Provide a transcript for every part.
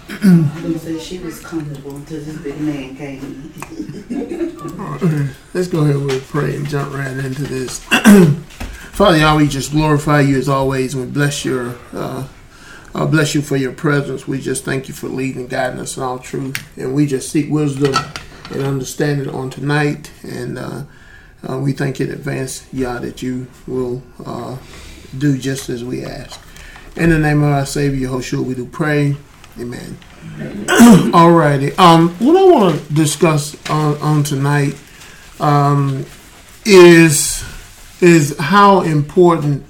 Luke said she was comfortable until this big man came. Let's go ahead and pray and jump right into this. Father, y'all, we just glorify you as always. We bless you for your presence. We just thank you for leading and guiding us in all truth. And we just seek wisdom and understanding on tonight. And we thank you in advance, Yah, that you will do just as we ask. In the name of our Savior, Yahushua, we do pray. Amen. Alrighty. What I want to discuss on tonight is how important.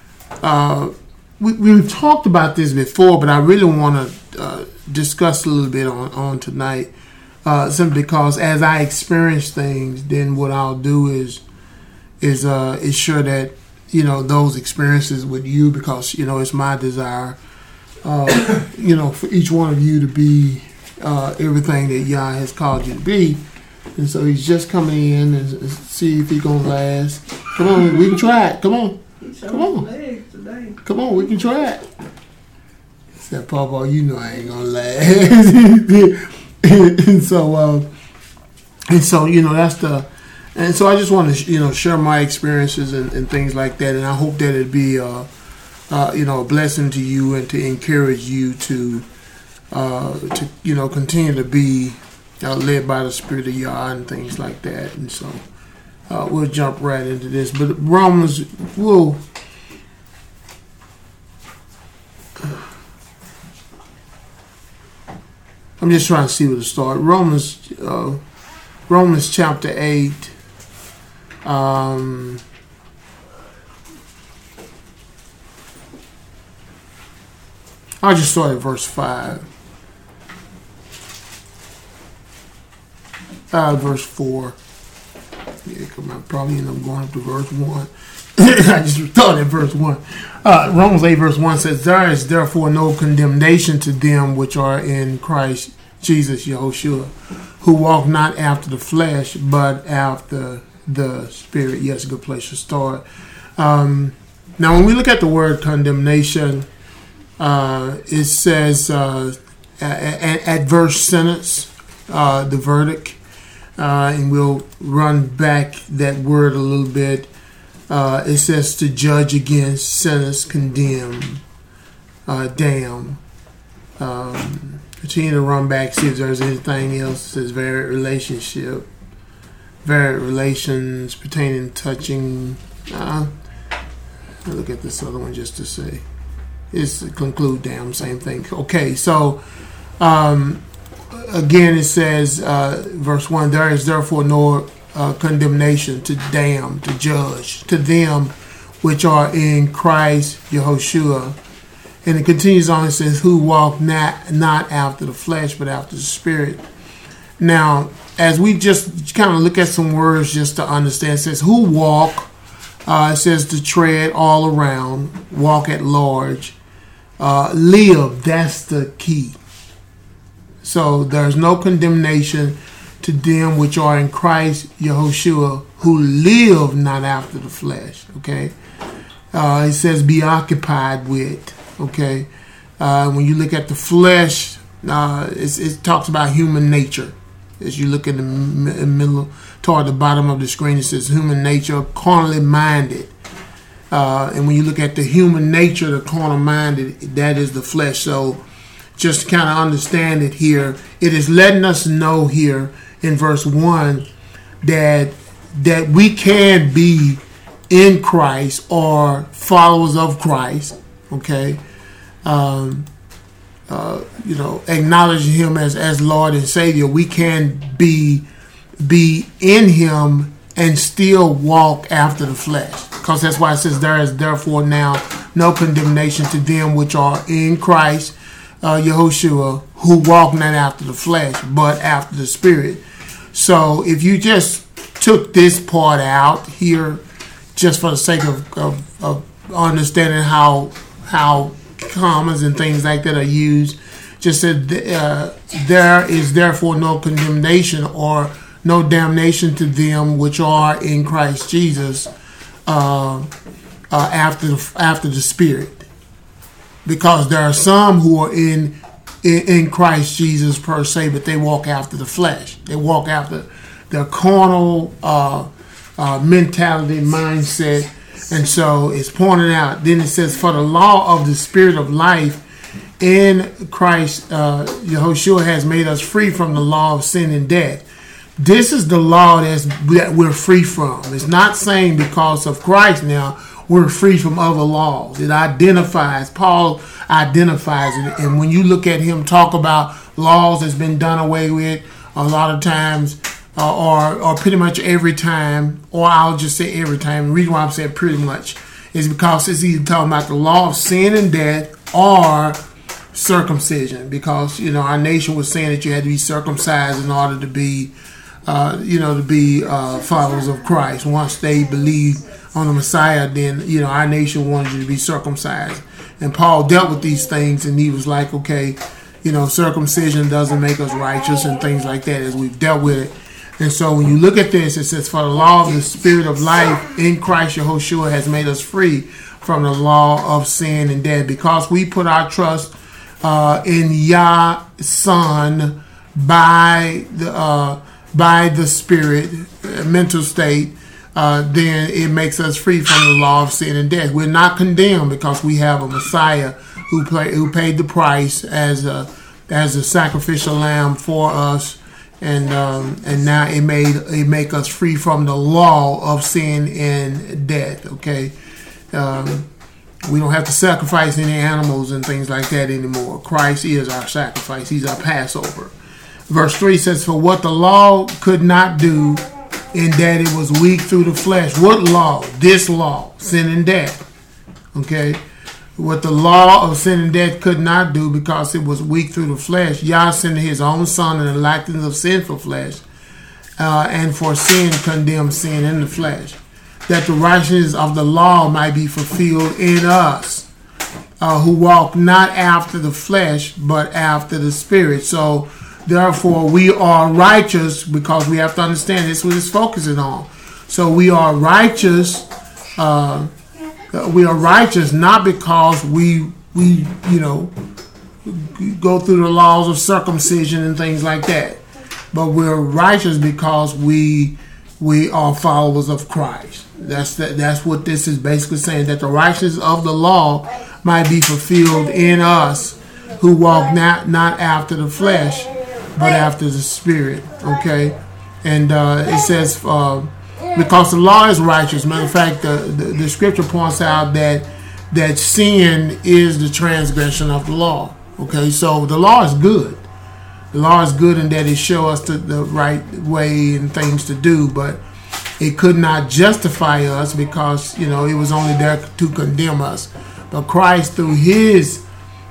We've talked about this before, but I really want to discuss a little bit on tonight. Simply because as I experience things, then what I'll do is sure that those experiences with you, because it's my desire. For each one of you to be everything that Yah has called you to be. And so he's just coming in and see if he's going to last. Come on, we can try it. Come on. Come on, we can try it. Said, Papa, I ain't going to last. and so that's the... And so I just want to, share my experiences and things like that. And I hope that it'd be... a blessing to you and to encourage you to continue to be led by the Spirit of Yah and things like that. And so we'll jump right into this. But Romans will. I'm just trying to see where to start. Romans chapter 8. I'll just start at verse 5. Verse 4. Yeah, come on, probably end up going up to verse 1. I just started at verse 1. Romans 8 verse 1 says, "There is therefore no condemnation to them which are in Christ Jesus Yahushua, who walk not after the flesh, but after the Spirit." Yes, a good place to start. Now, when we look at the word condemnation, it says at verse sentence, the verdict, and we'll run back that word a little bit. It says to judge against, sentence, condemn, damn. Continue to run back, see if there's anything else. It says varied relationship, varied relations pertaining, touching. I'll look at this other one just to say. It's conclude, damn, same thing. Okay, so again it says, verse 1, "There is therefore no condemnation to damn, to judge, to them which are in Christ Yahushua." And it continues on, it says, "Who walk not after the flesh, but after the Spirit." Now, as we just kind of look at some words just to understand, it says, "Who walk," it says to tread all around, walk at large. Live, that's the key. So there's no condemnation to them which are in Christ Yahushua, who live not after the flesh. Okay, it says be occupied with. Okay, when you look at the flesh, it talks about human nature. As you look in the middle toward the bottom of the screen, it says human nature, carnally minded. And when you look at the human nature, the carnal minded, that is the flesh. So just to kind of understand it here, it is letting us know here in verse 1 that we can be in Christ or followers of Christ, okay? Acknowledging him as Lord and Savior. We can be in him and still walk after the flesh. Because that's why it says, "There is therefore now no condemnation to them which are in Christ Yahushua, who walk not after the flesh, but after the Spirit." So if you just took this part out here, just for the sake of understanding how commas and things like that are used, just said there is therefore no condemnation or no damnation to them which are in Christ Jesus after the Spirit, because there are some who are in in Christ Jesus per se, but they walk after the flesh. They walk after their carnal mentality, mindset. And so it's pointed out. Then it says, for the law of the Spirit of life in Christ, Yahushua has made us free from the law of sin and death. This is the law that we're free from. It's not saying because of Christ now we're free from other laws. It identifies, Paul identifies it. And when you look at him talk about laws that's been done away with, a lot of times, or pretty much every time, or I'll just say every time. The reason why I'm saying pretty much is because it's either talking about the law of sin and death or circumcision. Because, our nation was saying that you had to be circumcised in order to be, followers of Christ. Once they believed on the Messiah, then, our nation wanted you to be circumcised. And Paul dealt with these things, and he was like, okay, circumcision doesn't make us righteous and things like that, as we've dealt with it. And so when you look at this, it says, for the law of the Spirit of life in Christ Yahushua has made us free from the law of sin and death. Because we put our trust in Yah Son by the Spirit, mental state, then it makes us free from the law of sin and death. We're not condemned because we have a Messiah who paid the price as a sacrificial lamb for us. And now it make us free from the law of sin and death. Okay, we don't have to sacrifice any animals and things like that anymore. Christ is our sacrifice; He's our Passover. Verse 3 says, "For what the law could not do, in that it was weak through the flesh." What law? This law, sin and death. Okay. What the law of sin and death could not do because it was weak through the flesh, Yah sent his own Son in the likeness of sinful flesh, and for sin condemned sin in the flesh, that the righteousness of the law might be fulfilled in us, who walk not after the flesh, but after the Spirit. So, therefore, we are righteous because we have to understand this is what it's focusing on. So we are righteous. We are righteous not because we go through the laws of circumcision and things like that, but we're righteous because we are followers of Christ. That's what this is basically saying, that the righteousness of the law might be fulfilled in us, who walk not after the flesh, but after the Spirit. Okay, and it says, because the law is righteous. Matter of fact, the scripture points out that sin is the transgression of the law. Okay, so the law is good. The law is good in that it shows us the right way and things to do, but it could not justify us because it was only there to condemn us. But Christ, through his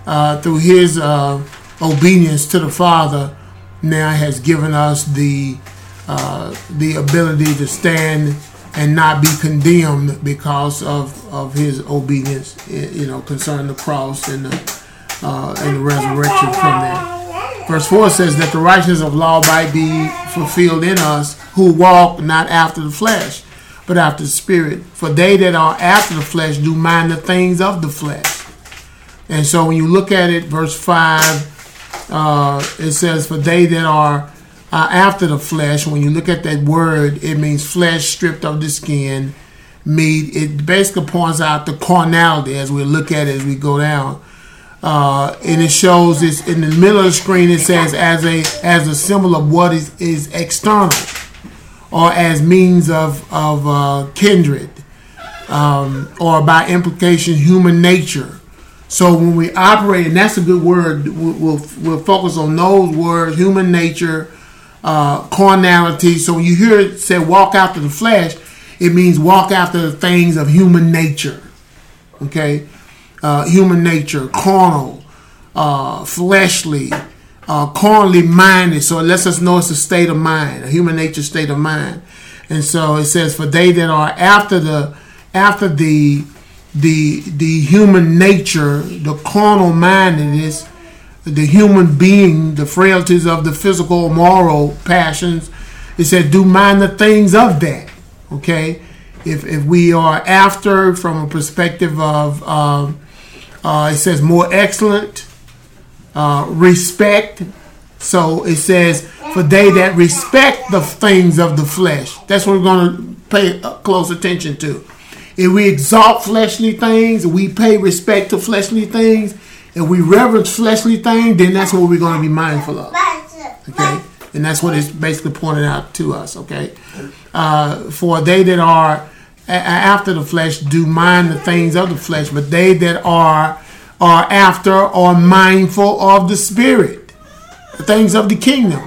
obedience to the Father, now has given us the ability to stand and not be condemned because of his obedience, concerning the cross and the resurrection from there. Verse 4 says that the righteousness of law might be fulfilled in us, who walk not after the flesh, but after the Spirit. For they that are after the flesh do mind the things of the flesh. And so when you look at it, verse 5, it says, for they that are after the flesh, when you look at that word, it means flesh stripped of the skin, meat. It basically points out the carnality as we look at it as we go down. And it shows this in the middle of the screen. It says as a symbol of what is external, or as means of kindred, or by implication human nature. So when we operate, and that's a good word, we'll focus on those words: human nature, carnality. So when you hear it say walk after the flesh, it means walk after the things of human nature. Okay, human nature, carnal, fleshly, carnally minded. So it lets us know it's a state of mind, a human nature state of mind. And so it says, for they that are after the human nature, the carnal mindedness, the human being, the frailties of the physical, moral passions, it said, do mind the things of that. Okay, if we are after from a perspective of, it says more excellent, respect. So it says, for they that respect the things of the flesh. That's what we're going to pay close attention to. If we exalt fleshly things, we pay respect to fleshly things, if we reverence fleshly things, then that's what we're going to be mindful of. Okay? And that's what it's basically pointing out to us. Okay? For they that are after the flesh do mind the things of the flesh, but they that are after or mindful of the Spirit, the things of the kingdom.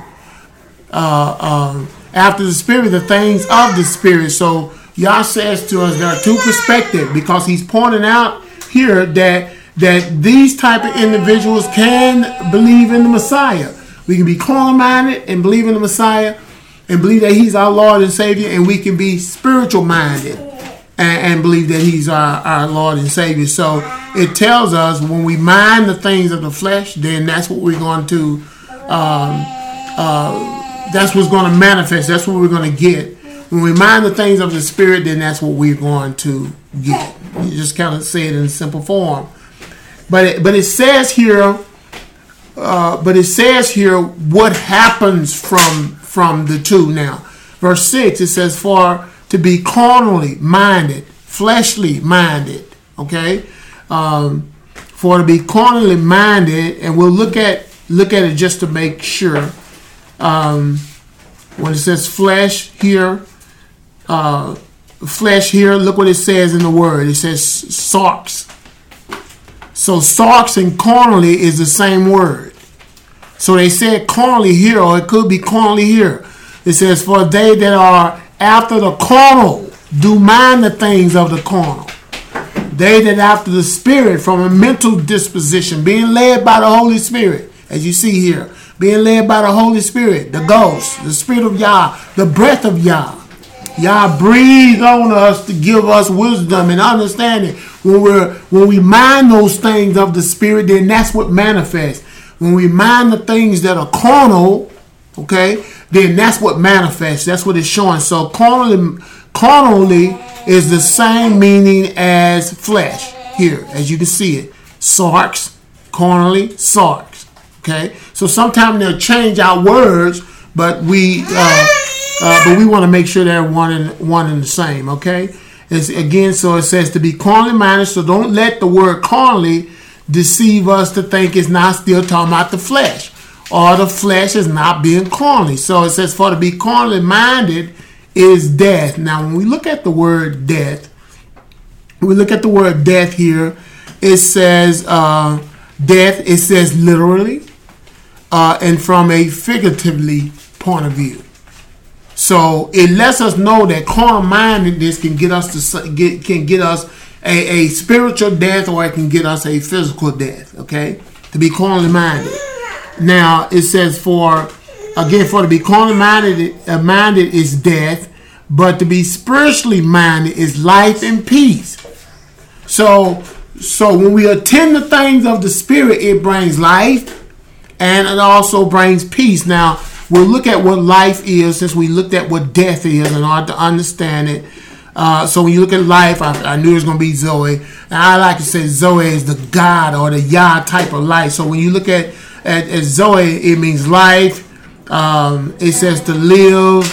After the Spirit, the things of the Spirit. So Yah says to us there are two perspectives, because he's pointing out here that these type of individuals can believe in the Messiah. We can be carnal-minded and believe in the Messiah and believe that he's our Lord and Savior, and we can be spiritual-minded and believe that he's our Lord and Savior. So it tells us when we mind the things of the flesh, then that's what we're going to, that's what's going to manifest. That's what we're going to get. When we mind the things of the Spirit, then that's what we're going to get. You just kind of say it in simple form. But it says here, what happens from the two now. Verse 6, it says, for to be carnally minded, fleshly minded. Okay? For to be carnally minded, and we'll look at it just to make sure. When it says flesh here, look what it says in the word. It says sarx. So sarx and carnally is the same word. So they said carnally here, or it could be carnally here. It says, for they that are after the carnal do mind the things of the carnal. They that after the Spirit, from a mental disposition, being led by the Holy Spirit, as you see here, being led by the Holy Spirit, the Ghost, the Spirit of Yah, the breath of Yah. Yah breathed on us to give us wisdom and understanding. When we mind those things of the Spirit, then that's what manifests. When we mind the things that are carnal, okay, then that's what manifests. That's what it's showing. So carnally is the same meaning as flesh here, as you can see it. Sarx, carnally, sarx. Okay, so sometimes they'll change our words, but we want to make sure they're one and the same. Okay, so it says to be carnally minded. So don't let the word carnally deceive us to think it's not still talking about the flesh, or the flesh is not being carnally. So it says for to be carnally minded is death. Now, when we look at the word death, here, it says death. It says literally. And from a figuratively point of view. So it lets us know that carnal-mindedness can get us a spiritual death, or it can get us a physical death. Okay, to be carnally minded. Now it says for to be carnally minded is death, but to be spiritually minded is life and peace. So when we attend the things of the Spirit, it brings life. And it also brings peace. Now, we'll look at what life is, since we looked at what death is in order to understand it. So when you look at life, I knew it was going to be Zoe. And I like to say Zoe is the God or the Yah type of life. So when you look at Zoe, it means life. It says to live,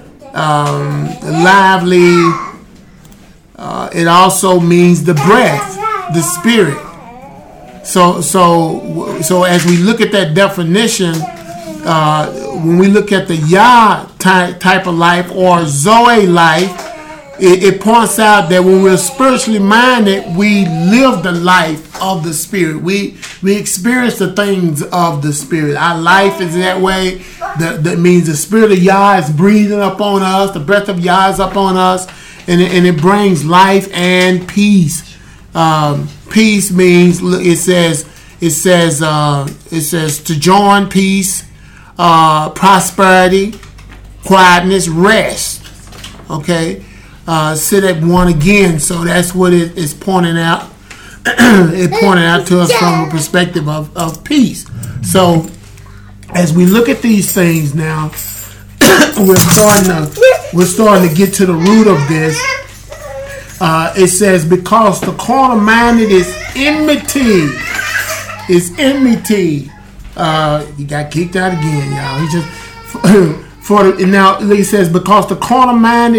lively. It also means the breath, the spirit. So as we look at that definition, when we look at the Yah type of life or Zoe life, it points out that when we're spiritually minded, we live the life of the Spirit. We experience the things of the Spirit. Our life is that way. That means the Spirit of Yah is breathing upon us. The breath of Yah is upon us, and it brings life and peace. Peace means it says to join, peace, prosperity, quietness, rest. Okay, say that one again. So that's what it is pointing out. It pointed out to us from a perspective of peace. So as we look at these things now, we're starting to get to the root of this. It says, because the carnal minded is enmity He got kicked out again, y'all. He just now he says because the carnal mind,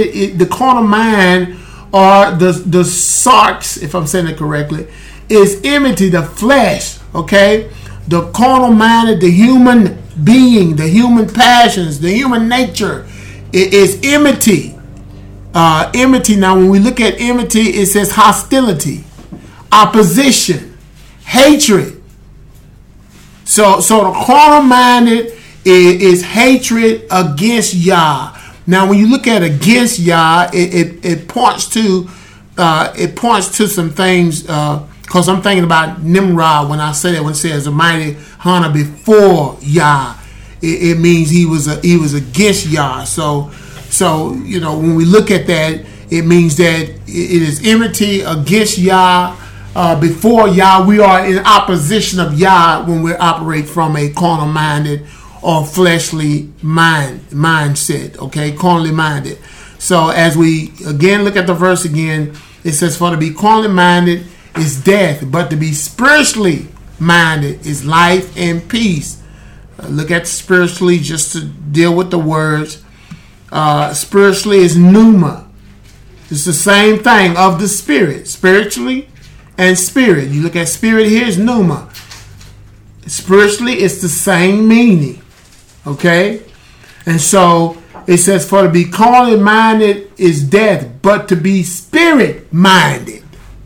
or the sarx, if I'm saying it correctly, is enmity, the flesh. Okay, the carnal minded, the human being, the human passions, the human nature, it is enmity. Enmity. Now, when we look at enmity, it says hostility, opposition, hatred. So the carnal minded is hatred against Yah. Now, when you look at against Yah, it points to some things. Because I'm thinking about Nimrod when I say that, when it says a mighty hunter before Yah, it means he was against Yah. So when we look at that, it means that it is enmity against Yah. Before Yah, we are in opposition of Yah when we operate from a carnal minded or fleshly mindset. Okay, carnally minded. So as we again look at the verse again, it says, "For to be carnally minded is death, but to be spiritually minded is life and peace." Look at spiritually just to deal with the words. Spiritually is pneuma. It's the same thing of the spirit. Spiritually and spirit. You look at spirit here is pneuma. Spiritually, it's the same meaning. Okay? And so it says, for to be carnally minded is death, but to be spirit minded.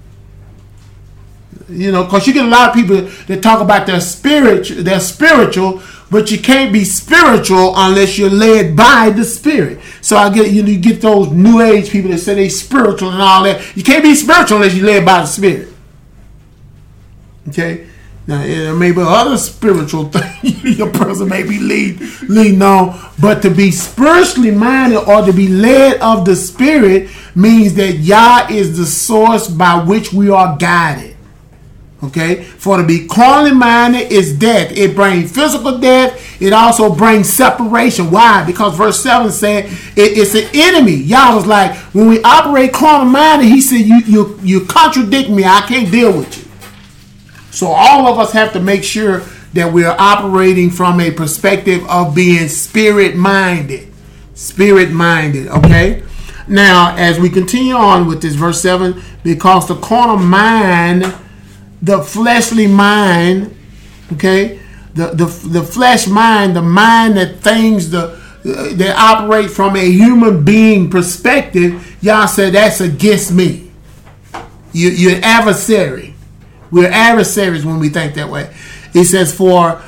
Because you get a lot of people that talk about they're spiritual, but you can't be spiritual unless you're led by the Spirit. So I get you get those New Age people that say they spiritual and all that. You can't be spiritual unless you're led by the Spirit. Okay. Now there may be other spiritual things your person may be leading on, but to be spiritually minded or to be led of the Spirit means that Yah is the source by which we are guided. Okay, for to be carnally minded is death. It brings physical death. It also brings separation. Why? Because verse 7 said it's an enemy. Y'all was like, when we operate carnal minded, he said, you contradict me. I can't deal with you. So all of us have to make sure that we are operating from a perspective of being spirit minded. Spirit minded. Okay. Now, as we continue on with this verse 7, because the carnal mind, the fleshly mind, okay, the flesh mind, the mind that things that operate from a human being perspective, Y'all said that's against me. You're an adversary. We're adversaries when we think that way. It says for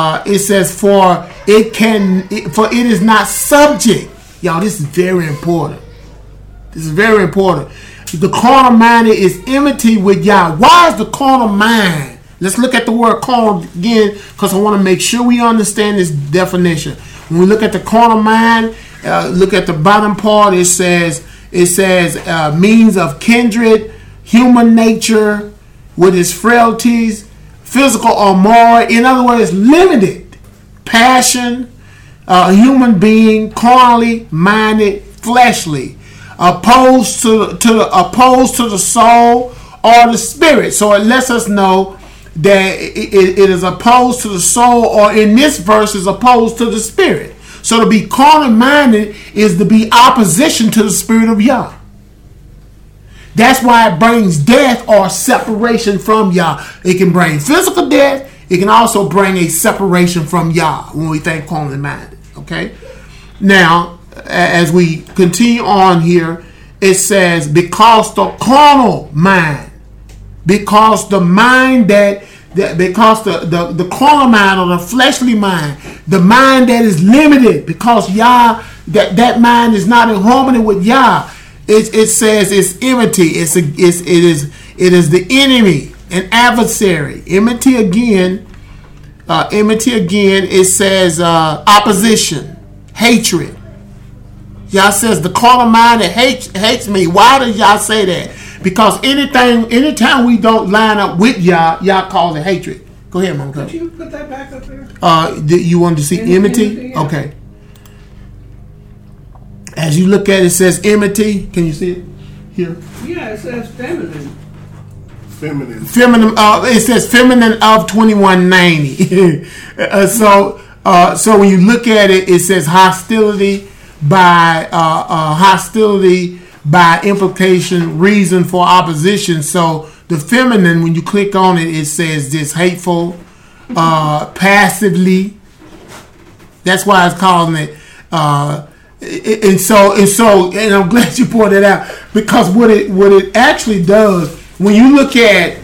it is not subject. Y'all, this is very important. This is very important. The carnal mind is enmity with Yah. Why is the carnal mind? Let's look at the word carnal again, because I want to make sure we understand this definition. When we look at the carnal mind, look at the bottom part. It says means of kindred, human nature with its frailties, physical or moral. In other words, limited passion, human being, carnally minded, fleshly. Opposed to the soul or the spirit. So it lets us know that it is opposed to the soul, or in this verse is opposed to the spirit. So to be carnally minded is to be opposition to the spirit of Yah. That's why it brings death or separation from Yah. It can bring physical death. It can also bring a separation from Yah when we think carnally minded. Okay. Now, as we continue on here, it says, because the carnal mind, because the mind because the carnal mind or the fleshly mind, the mind that is limited, because Yah, that mind is not in harmony with Yah. It says it's enmity. It is the enemy, an adversary. Enmity again. It says opposition, hatred. Yah says the carnal mind that hates me. Why does Yah say that? Because anytime we don't line up with Yah, Yah calls it hatred. Go ahead, Mom. Could you put that back up there? You wanted to see enmity? Yeah. Okay. As you look at it, it says enmity. Can you see it here? Yeah, it says feminine. Feminine. It says feminine of 2190. So when you look at it, it says hostility by implication, reason for opposition. So the feminine, when you click on it, it says this hateful, passively. That's why it's calling it. And I'm glad you pointed out, because what it actually does, when you look at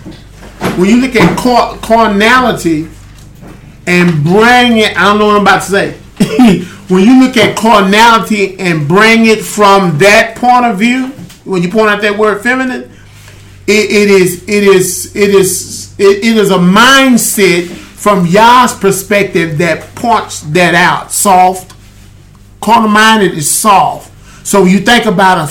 carnality and bring it, I don't know what I'm about to say. When you look at carnality and bring it from that point of view, when you point out that word feminine, it is a mindset from Yah's perspective that points that out. Soft, carnal-minded is soft. So you think about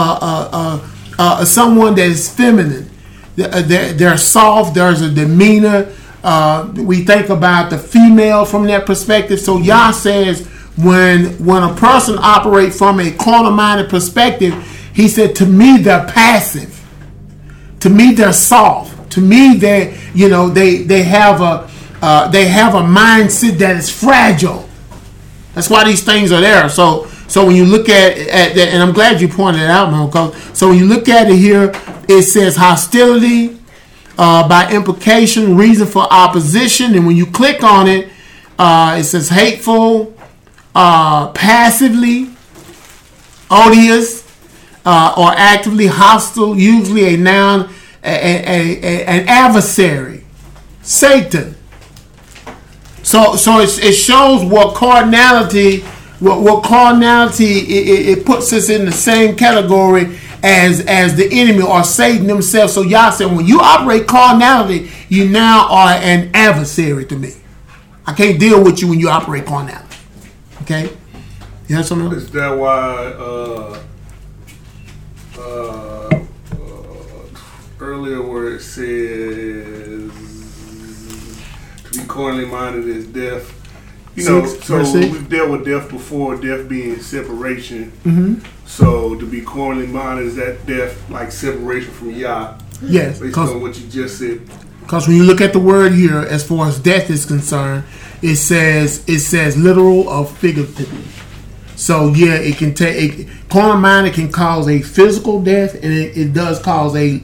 someone that is feminine. They're soft. There's a demeanor. We think about the female from that perspective. So Yah says when a person operates from a carnal-minded perspective, he said, to me they're passive. To me they're soft. To me they have a mindset that is fragile. That's why these things are there. So when you look at that, and I'm glad you pointed it out, man. So when you look at it here, it says hostility by implication, reason for opposition, and when you click on it, it says hateful, passively, odious, or actively hostile. Usually a noun, an adversary, Satan. So it shows what carnality. What carnality, it puts us in the same category as the enemy or Satan himself. So Yah said, when you operate carnality, you now are an adversary to me. I can't deal with you when you operate carnality. Okay? You have something else? Is that why earlier where it says to be carnally minded is death? We've dealt with death before, death being separation. Mm-hmm. So to be carnally minded, is that death like separation from Yah? Yes. Based on what you just said. Because when you look at the word here, as far as death is concerned, it says literal or figuratively. So yeah, it can take carnal minded can cause a physical death, and it does cause a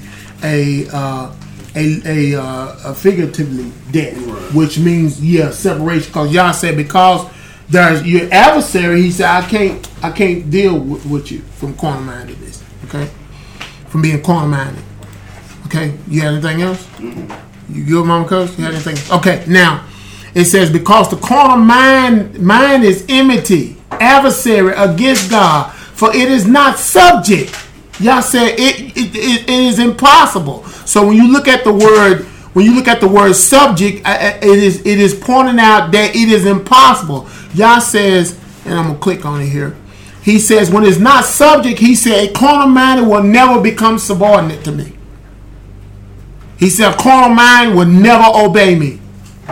figuratively death, right. Which means separation. Because Yah said, because there's your adversary, he said, I can't deal with you from carnal mindedness. Okay, from being carnal minded. Okay, you have anything else? Mm-hmm. You good, Mama Coach? You have anything? Okay, now it says, because the carnal mind is enmity, adversary against God, for it is not subject. Yah said it is impossible. So when you look at the word subject, it is pointing out that it is impossible. Yah says, and I'm gonna click on it here. He says, when it's not subject, he said, a carnal mind will never become subordinate to me. He said, a carnal mind will never obey me.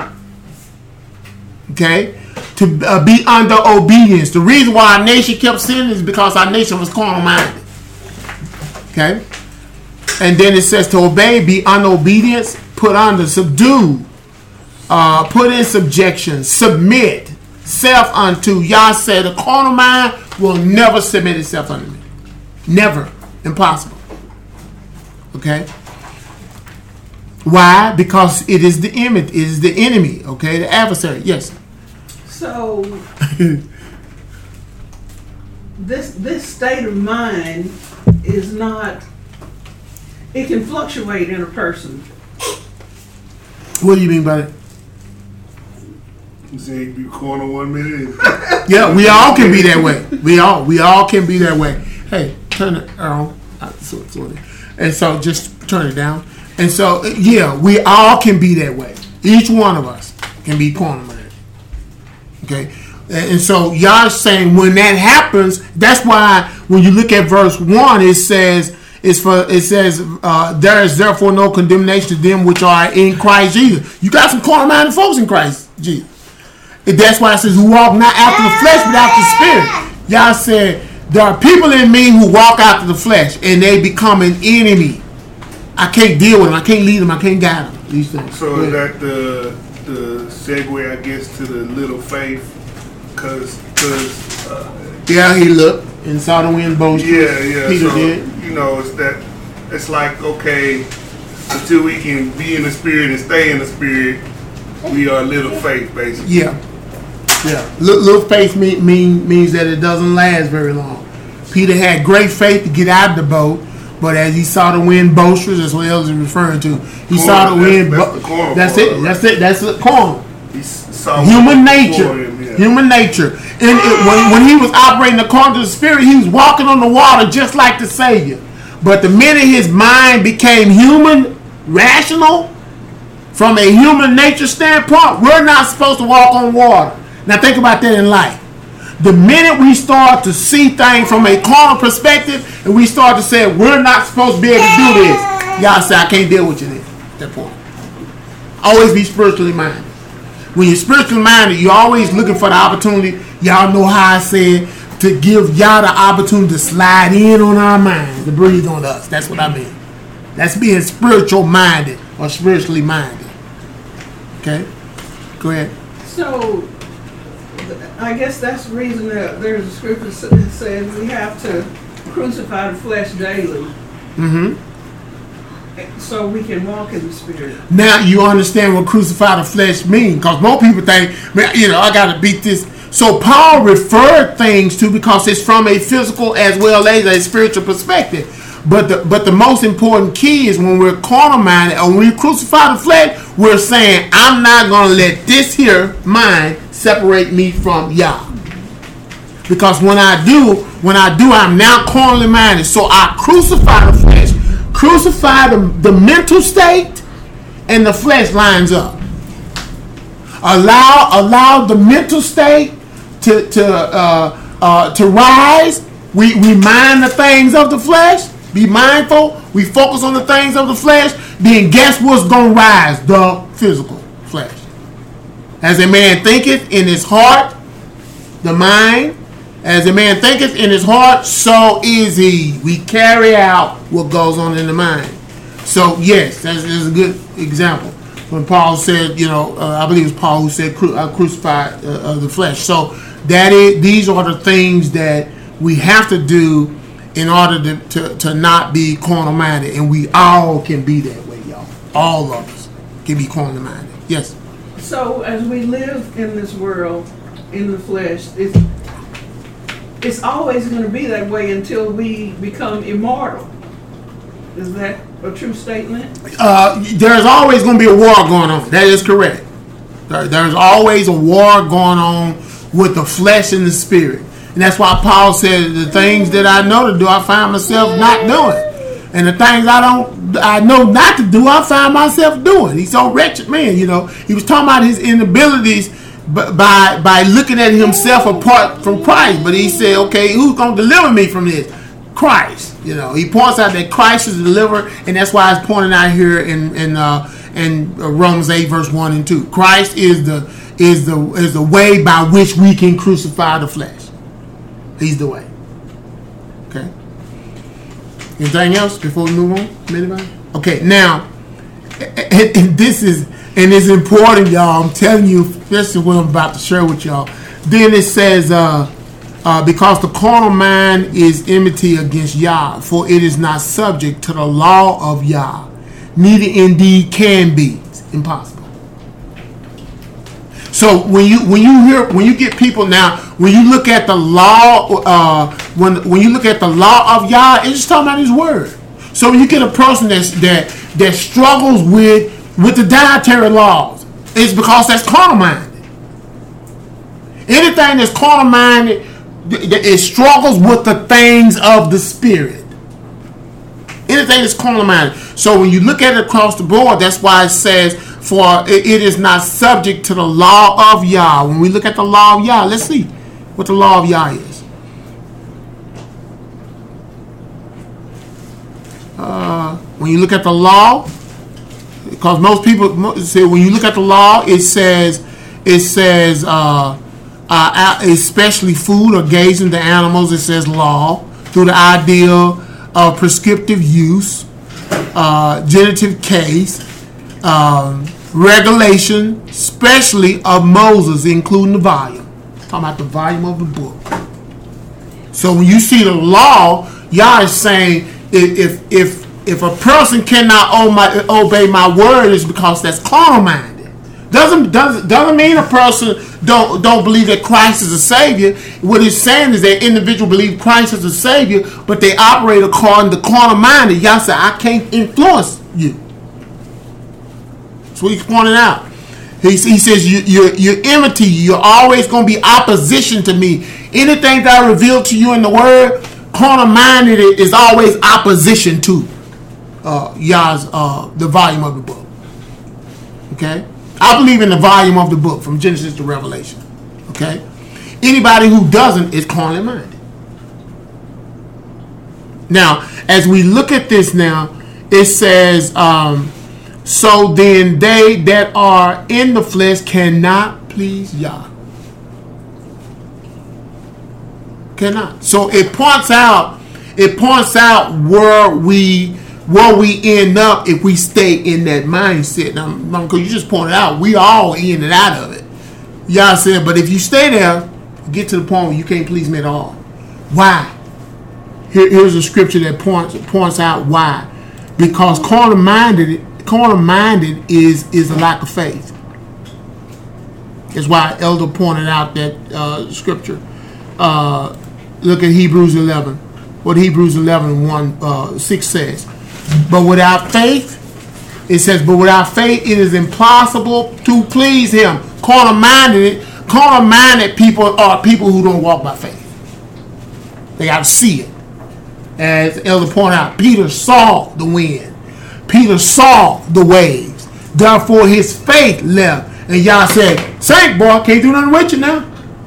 Okay? To be under obedience. The reason why our nation kept sinning is because our nation was carnal minded. Okay? And then it says to obey, be under obedience, put under, subdue, put in subjection, submit, self unto. Yah said the carnal mind will never submit itself unto me. Never. Impossible. Okay? Why? Because it is the enemy, okay? The adversary. Yes. So this state of mind is not, it can fluctuate in a person. What do you mean by that? You say you corner 1 minute. Yeah, we all can be that way. We all can be that way. Hey, turn it on. And so just turn it down. And so we all can be that way. Each one of us can be corner minded. Okay, and so Yah's saying when that happens, that's why when you look at verse 1, it says there is therefore no condemnation to them which are in Christ Jesus. You got some carnal-minded folks in Christ Jesus. And that's why it says who walk not after the flesh but after the spirit. Yah said there are people in me who walk after the flesh and they become an enemy. I can't deal with them. I can't lead them. I can't guide them. These things. So is that the segue, I guess, to the little faith? Because yeah, he looked and saw the wind boastful. Yeah. Peter so, did. It's like, okay, until we can be in the spirit and stay in the spirit, we are little faith, basically. Yeah. Little faith means that it doesn't last very long. Peter had great faith to get out of the boat, but as he saw the wind boisterous, that's what Ellis is referring to. He saw the wind. That's the corn. Human nature. Human nature. And when he was operating the corn of the spirit, he was walking on the water just like the Savior. But the minute his mind became human, rational, from a human nature standpoint, we're not supposed to walk on water. Now think about that in life. The minute we start to see things from a carnal perspective and we start to say we're not supposed to be able to do this, y'all say I can't deal with you then. At that point. Always be spiritually minded. When you're spiritually minded, you're always looking for the opportunity. Y'all know how I said to give y'all the opportunity to slide in on our minds, to breathe on us. That's what I mean. That's being spiritual minded or spiritually minded. Okay? Go ahead. So, I guess that's the reason that there's a scripture that says we have to crucify the flesh daily. Mm-hmm. So we can walk in the spirit. Now you understand what crucify the flesh means, because most people think, man, I got to beat this. So Paul referred things to because it's from a physical as well as a spiritual perspective. But the most important key is when we're carnal minded or when we crucify the flesh, we're saying, I'm not going to let this here mind separate me from Yah. Because when I do, I'm now carnally minded. So I crucify the flesh. Crucify the mental state, and the flesh lines up. Allow the mental state to rise. We mind the things of the flesh. Be mindful. We focus on the things of the flesh. Then guess what's going to rise? The physical flesh. As a man thinketh in his heart, the mind. As a man thinketh in his heart, so is he. We carry out what goes on in the mind. So, yes, that's a good example. When Paul said, I believe it was Paul who said, crucify the flesh. So, these are the things that we have to do in order to not be carnal-minded. And we all can be that way, y'all. All of us can be carnal-minded. Yes? So, as we live in this world, in the flesh, it's always going to be that way until we become immortal. Is that a true statement? There's always going to be a war going on. That is correct. There's always a war going on with the flesh and the spirit. And that's why Paul said, the things that I know to do, I find myself not doing. And the things I know not to do, I find myself doing. He's so wretched, man. He was talking about his inabilities by looking at himself apart from Christ. But he said, okay, who's going to deliver me from this? Christ. He points out that Christ is the deliverer, and that's why it's pointed out here in Romans 8 verse 1 and 2. Christ is the way by which we can crucify the flesh. He's the way. Okay. Anything else before we move on? Anybody? Okay. Now, and this is. And it's important, y'all. I'm telling you, this is what I'm about to share with y'all. Then it says, because the carnal mind is enmity against Yah, for it is not subject to the law of Yah, neither indeed can be. It's impossible. So when you get people now, when you look at the law, when you look at the law of Yah, it's just talking about His word. So when you get a person that struggles with the dietary laws, it's because that's carnal minded. Anything that's carnal minded, it struggles with the things of the spirit. Anything that's carnal minded. So when you look at it across the board, that's why it says, for it is not subject to the law of Yah. When we look at the law of Yah, let's see what the law of Yah is. When you look at the law, because most people say when you look at the law, it says especially food or gazing to animals. It says law through the idea of prescriptive use. genitive case, regulation, especially of Moses, including the volume. Talking about the volume of the book. So when you see the law, Yah is saying if a person cannot obey my word, it's because that's carnal minded. Doesn't mean a person don't believe that Christ is a Savior. What he's saying is that individual believe Christ is a Savior, but they operate according to carnal minded. Yah said, I can't influence you. That's what he's pointing out. He says you're enmity. You're always going to be opposition to me. Anything that I reveal to you in the word, carnal minded is always opposition to Yah's the volume of the book. Okay, I believe in the volume of the book from Genesis to Revelation. Okay, anybody who doesn't is carnally minded. Now, as we look at this now, it says, so then they that are in the flesh cannot please Yah. Cannot. So it points out where we end up if we stay in that mindset. Now, because you just pointed out, we all in and out of it. Yah said, but if you stay there, you get to the point where you can't please me at all. Why? Here's a scripture that points out why. Because carnal minded is a lack of faith. That's why Elder pointed out that scripture. Look at Hebrews 11. What Hebrews 11:6 says. But without faith, it says, but without faith it is impossible to please him. Carnal-minded people are people who don't walk by faith. They got to see it. As Elder pointed out, Peter saw the wind. Peter saw the waves. Therefore his faith left. And Yah said, Saint boy, can't do nothing with you now.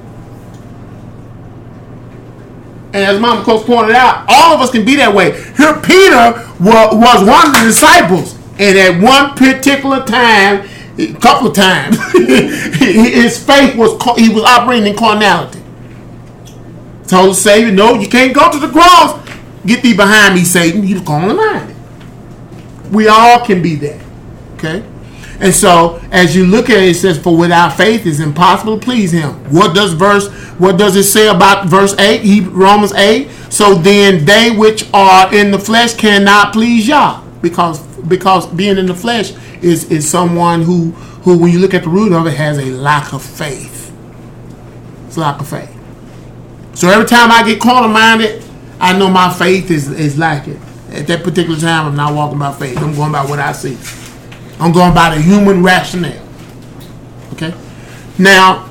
And as Mama Coach pointed out, all of us can be that way. Here Peter was one of the disciples. And at one particular time, a couple of times, his faith he was operating in carnality. Told the Savior, no, you can't go to the cross. Get thee behind me, Satan. He was carnally minded. We all can be that. Okay? And so, as you look at it, it says, for without faith it's impossible to please him. What does it say about verse 8? Romans 8. So then they which are in the flesh cannot please Yah. Because being in the flesh is someone who when you look at the root of it, has a lack of faith. It's a lack of faith. So every time I get carnal minded, I know my faith is lacking. At that particular time, I'm not walking by faith. I'm going by what I see. I'm going by the human rationale. Okay? Now,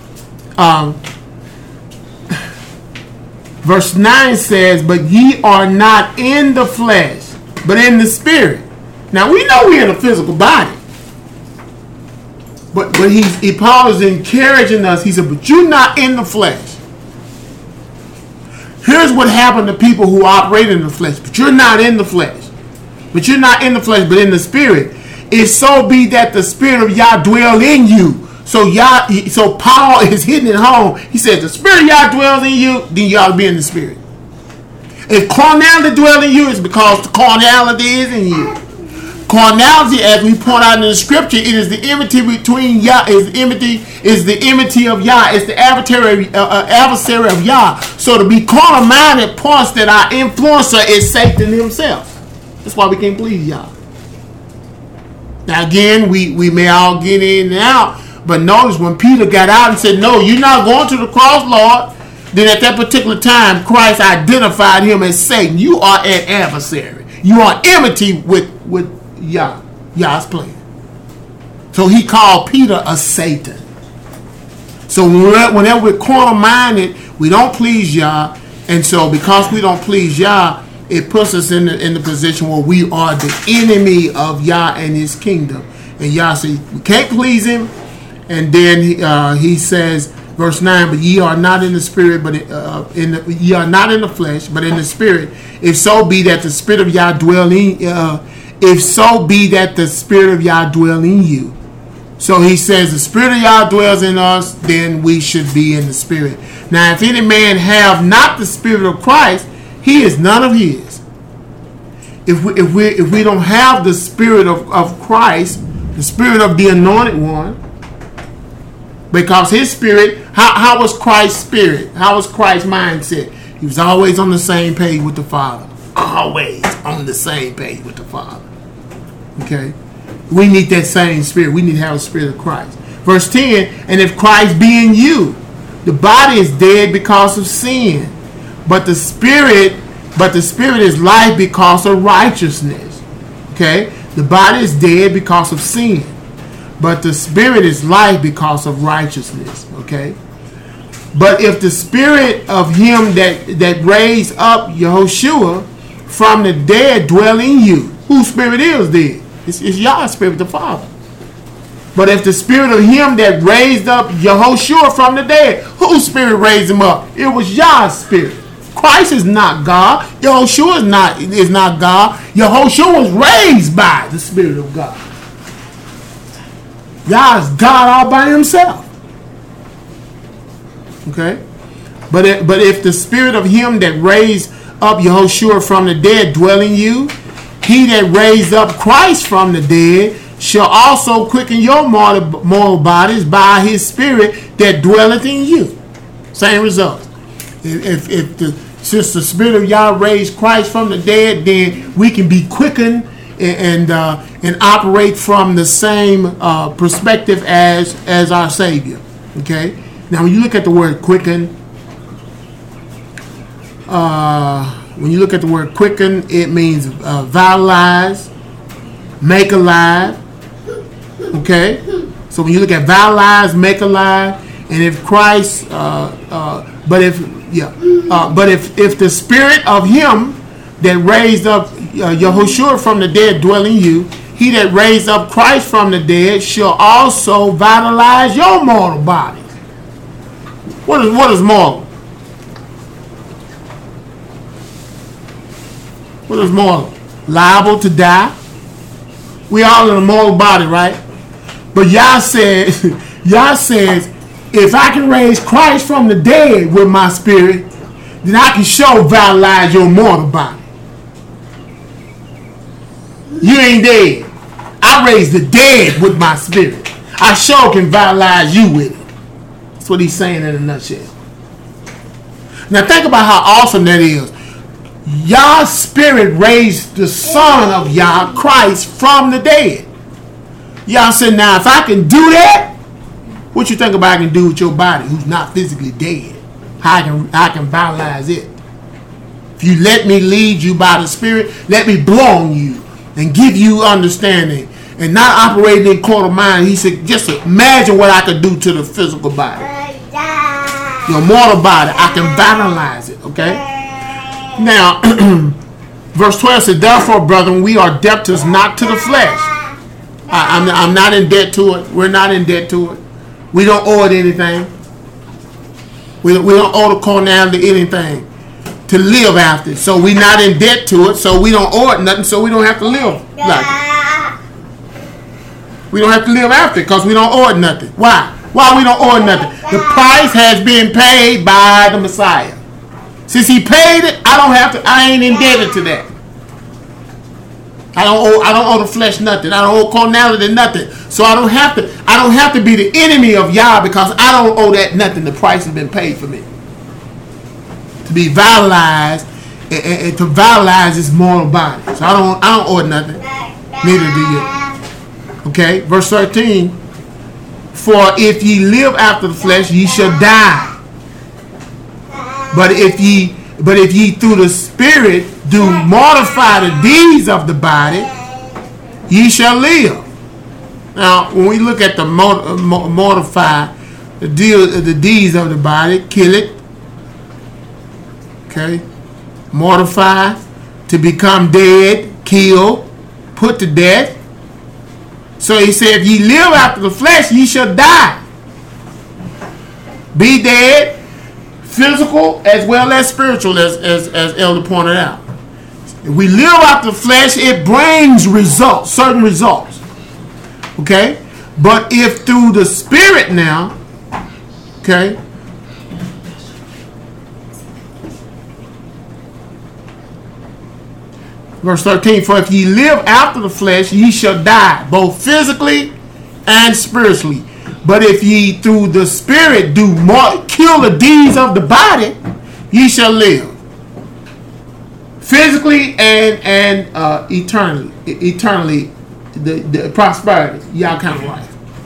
verse 9 says, but ye are not in the flesh, but in the spirit. Now, we know we're in a physical body. But Paul is encouraging us. He said, but you're not in the flesh. Here's what happened to people who operate in the flesh. But you're not in the flesh. But you're not in the flesh, but in the spirit. If so be that the spirit of Yah dwell in you. So Paul is hitting it home. He says, the spirit of Yah dwells in you, then you ought to be in the spirit. If carnality dwells in you, it's because the carnality is in you. Carnality, as we point out in the scripture, it is the enmity between Yah, is the enmity of Yah. It's the adversary of Yah. So to be carnal-minded points that our influencer is Satan himself. That's why we can't please Yah. Now again, we may all get in and out, but notice when Peter got out and said, no, you're not going to the cross, Lord, then at that particular time, Christ identified him as Satan. You are an adversary. You are enmity with Yah's plan. So he called Peter a Satan. So whenever we're carnal-minded, we don't please Yah, and so because we don't please Yah, it puts us in the position where we are the enemy of Yah and his kingdom. And Yah says, we can't please him. And then he says, verse 9, but ye are not in the spirit, but ye are not in the flesh, but in the spirit. If so be that the spirit of Yah dwell in you. So he says, the spirit of Yah dwells in us, then we should be in the spirit. Now, if any man have not the spirit of Christ, he is none of his. if we don't have the Spirit of Christ, the Spirit of the Anointed One, because His Spirit, how was Christ's spirit? How was Christ's mindset? He was always on the same page with the Father. Always on the same page with the Father. Okay? We need that same Spirit. We need to have the Spirit of Christ. Verse 10, and if Christ be in you, the body is dead because of sin, but the Spirit is life because of righteousness. Okay? The body is dead because of sin, but the Spirit is life because of righteousness. Okay? But if the Spirit of Him that raised up Yahushua from the dead dwell in you, whose Spirit is dead? It's Yah's Spirit, the Father. But if the Spirit of Him that raised up Yahushua from the dead, whose Spirit raised Him up? It was Yah's Spirit. Christ is not God. Yahushua is not God. Yahushua was raised by the Spirit of God. Yah is God all by Himself. Okay? But if the Spirit of Him that raised up Yahushua from the dead dwell in you, He that raised up Christ from the dead shall also quicken your mortal bodies by His Spirit that dwelleth in you. Same result. Since the Spirit of Yah raised Christ from the dead, then we can be quickened and operate from the same perspective as our Savior. Okay. Now, when you look at the word quicken, it means vitalize, make alive. Okay, so when you look at vitalize, make alive, and if Christ, but if the Spirit of Him that raised up Yahushua from the dead dwell in you, He that raised up Christ from the dead shall also vitalize your mortal bodies. What is mortal? What is mortal? Liable to die. We all in a mortal body, right? But Yah says, if I can raise Christ from the dead with my Spirit, then I can sure vitalize your mortal body. You ain't dead. I raise the dead with my Spirit. I sure can vitalize you with it. That's what He's saying in a nutshell. Now think about how awesome that is. Yah's Spirit raised the Son of Yah, Christ, from the dead. Yah said, now if I can do that, what you think about I can do with your body who's not physically dead? How I can vitalize it? If you let me lead you by the Spirit, let me blow on you and give you understanding and not operating in quarter mind. He said, just imagine what I could do to the physical body. Your mortal body, I can vitalize it, okay? Now, verse 12 says, therefore, brethren, we are debtors not to the flesh. I'm not in debt to it. We're not in debt to it. We don't owe it anything. We don't owe the carnality anything to live after it. So we're not in debt to it. So we don't owe it nothing. So we don't have to live like it. We don't have to live after it because we don't owe it nothing. Why? Why we don't owe it nothing? The price has been paid by the Messiah. Since He paid it, I ain't indebted to that. I don't owe the flesh nothing. I don't owe carnality nothing. So I don't have to be the enemy of Yah because I don't owe that nothing. The price has been paid for me. To be vitalized and to vitalize this mortal body. So I don't owe it nothing. Neither do you. Okay, verse 13. For if ye live after the flesh, ye shall die. But if ye through the Spirit do mortify the deeds of the body, ye shall live. Now, when we look at the mortify the deeds of the body, kill it. Okay, mortify, to become dead, kill, put to death. So he said, if ye live after the flesh, ye shall die. Be dead. Physical as well as spiritual, as Elder pointed out. If we live out the flesh, it brings results, certain results. Okay? But if through the Spirit now, okay, Verse 13, for if ye live after the flesh, ye shall die, both physically and spiritually. But if ye through the Spirit do kill the deeds of the body, ye shall live. Physically and eternally, the prosperity, y'all kind of life.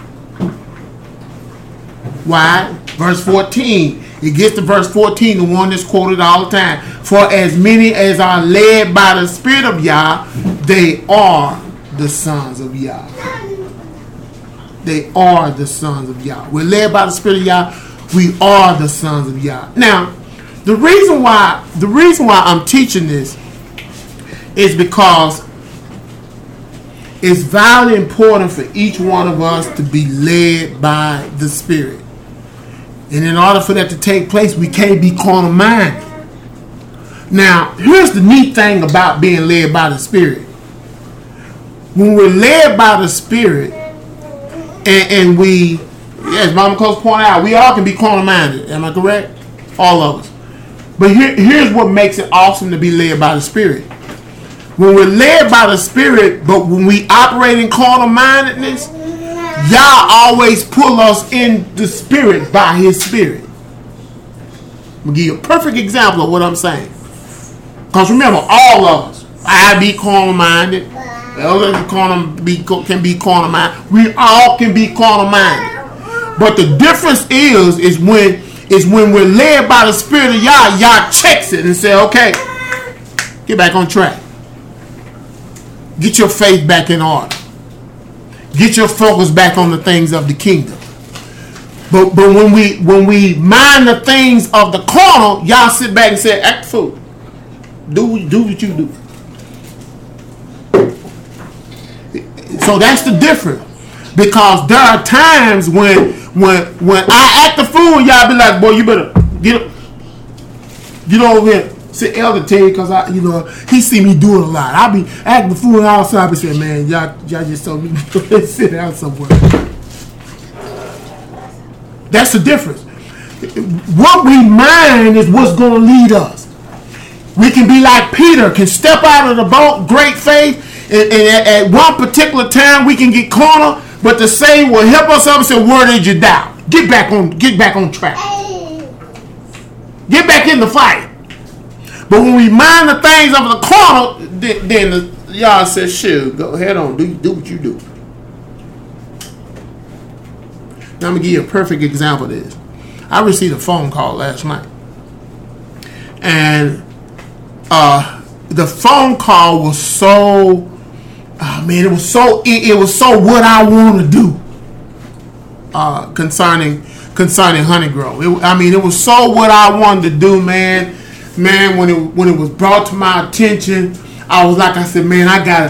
Why? Verse 14. It gets to verse 14, the one that's quoted all the time. For as many as are led by the Spirit of Yah, they are the sons of Yah. They are the sons of Yah. We're led by the Spirit of Yah. We are the sons of Yah. Now, the reason why I'm teaching this is because it's vitally important for each one of us to be led by the Spirit. And in order for that to take place, we can't be carnal minded. Now, here's the neat thing about being led by the Spirit. When we're led by the Spirit, and we, as Mama Close pointed out, we all can be carnal minded. Am I correct? All of us. But here's what makes it awesome to be led by the Spirit. When we're led by the Spirit, but when we operate in carnal mindedness, Yah always pull us in the Spirit by His Spirit. I'm going to give you a perfect example of what I'm saying. Because remember, all of us, I be carnal minded, others can be carnal minded. We all can be carnal minded. But the difference is when we're led by the Spirit of Yah, Yah checks it and says, okay, get back on track. Get your faith back in order. Get your focus back on the things of the kingdom. But when we mind the things of the carnal, y'all sit back and say, act the fool. Do what you do. So that's the difference. Because there are times when I act the fool, y'all be like, boy, you better get over here. Say Elder Ted, because he see me do it a lot. I be acting the fool outside. I be saying, man, y'all just told me to sit down somewhere. That's the difference. What we mind is what's going to lead us. We can be like Peter, can step out of the boat, great faith, and at one particular time we can get cornered, but the same will help us up and say, where did you doubt? Get back on track. Get back in the fight. But when we mind the things of the carnal, then y'all says, sure, go ahead on, do what you do. Now I'm going to give you a perfect example of this. I received a phone call last night. And the phone call was so, it was so what I want to do concerning Honey Grove. It was so what I wanted to do, man. Man, when it was brought to my attention, I said, man,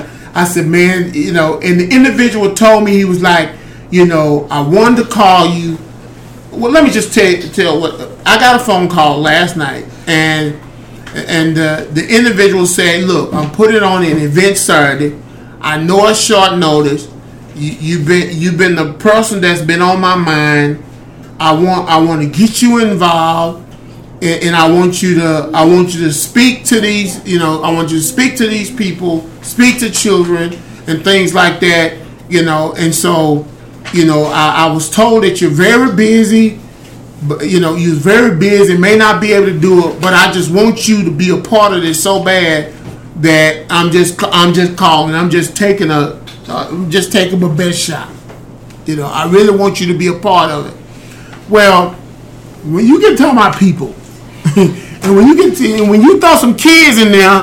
and the individual told me, he was like, I wanted to call you. Well, let me just tell what, I got a phone call last night, and the individual said, look, I'm putting on an event Saturday. I know it's short notice. You've been the person that's been on my mind. I want to get you involved. And I want you to speak to these, I want you to speak to these people, speak to children and things like that, and so, I was told that you're very busy, but, you're very busy, may not be able to do it, but I just want you to be a part of this so bad that I'm just calling, I'm just taking my best shot. I really want you to be a part of it. Well, when you get to my people, and when you throw some kids in there,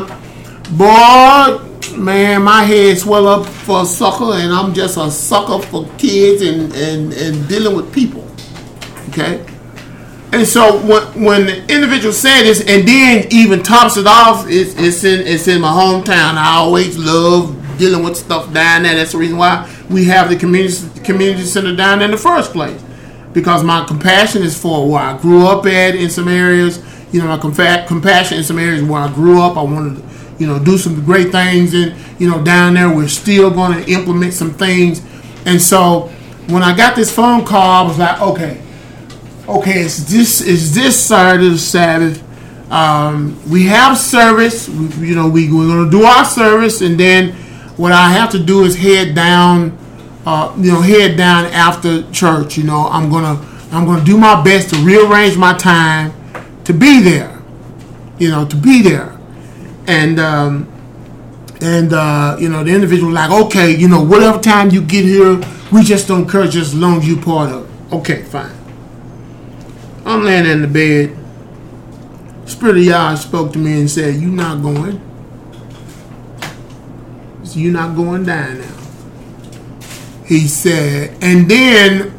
boy, man, my head swell up for a sucker, and I'm just a sucker for kids and dealing with people. Okay? And so when the individual said this, and then even tops it off, it's in my hometown. I always love dealing with stuff down there. That's the reason why we have the community center down there in the first place. Because my compassion is for where I grew up at in some areas. My compassion in some areas where I grew up. I wanted to, do some great things. And, down there we're still going to implement some things. And so when I got this phone call, I was like, okay, it's this Saturday, the Sabbath. We have service. We're going to do our service, and then what I have to do is head down after church. I'm gonna do my best to rearrange my time to be there. And the individual like, okay, whatever time you get here, we just don't care just as long as you part of it. Okay, fine. I'm laying in the bed. Spirit of Yah spoke to me and said, "You not going. You're not going down now." He said, and then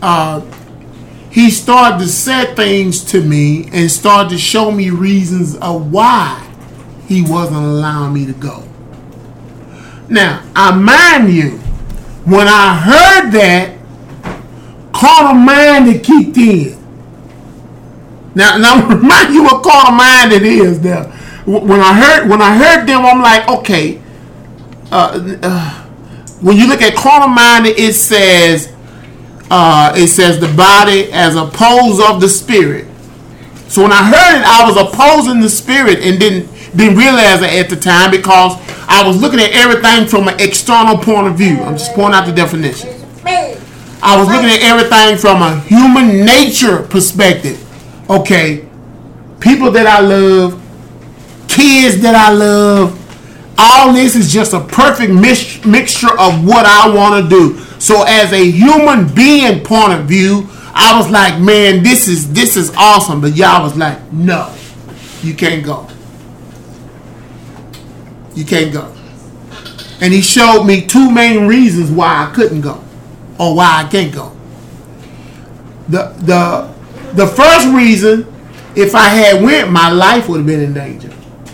he started to say things to me and started to show me reasons of why he wasn't allowing me to go. Now, I mind you, when I heard that, carnal mind that kicked in. Now remind you what carnal mind it is. Now, when I heard them, I'm like, okay. When you look at carnal mind, it says the body as opposed of the spirit. So when I heard it, I was opposing the spirit and didn't realize it at the time because I was looking at everything from an external point of view. I'm just pointing out the definition. I was looking at everything from a human nature perspective. Okay, people that I love, kids that I love, all this is just a perfect mixture of what I want to do. So as a human being point of view, I was like, man, this is awesome. But y'all was like, no, you can't go. You can't go. And he showed me two main reasons why I couldn't go or why I can't go. The first reason, if I had went, my life would have been in danger.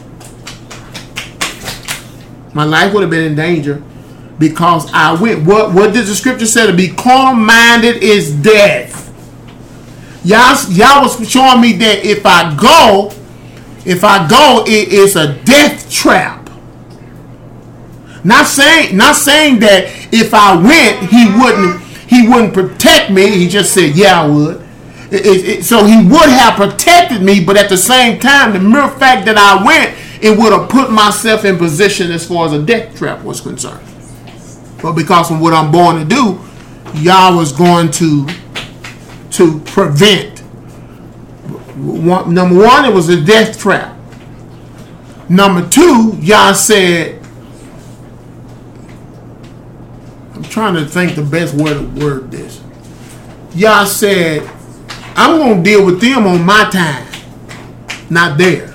My life would have been in danger because I went. What did the scripture say? To be carnal-minded is death. Y'all was showing me that if I go, it is a death trap. Not saying that if I went, he wouldn't protect me. He just said, yeah, I would. So he would have protected me, but at the same time, the mere fact that I went, it would have put myself in position as far as a death trap was concerned. But because of what I'm born to do, y'all was going to prevent. Number one, it was a death trap. Number two, y'all said, I'm trying to think the best way to word this. Y'all said, I'm going to deal with them on my time, not theirs.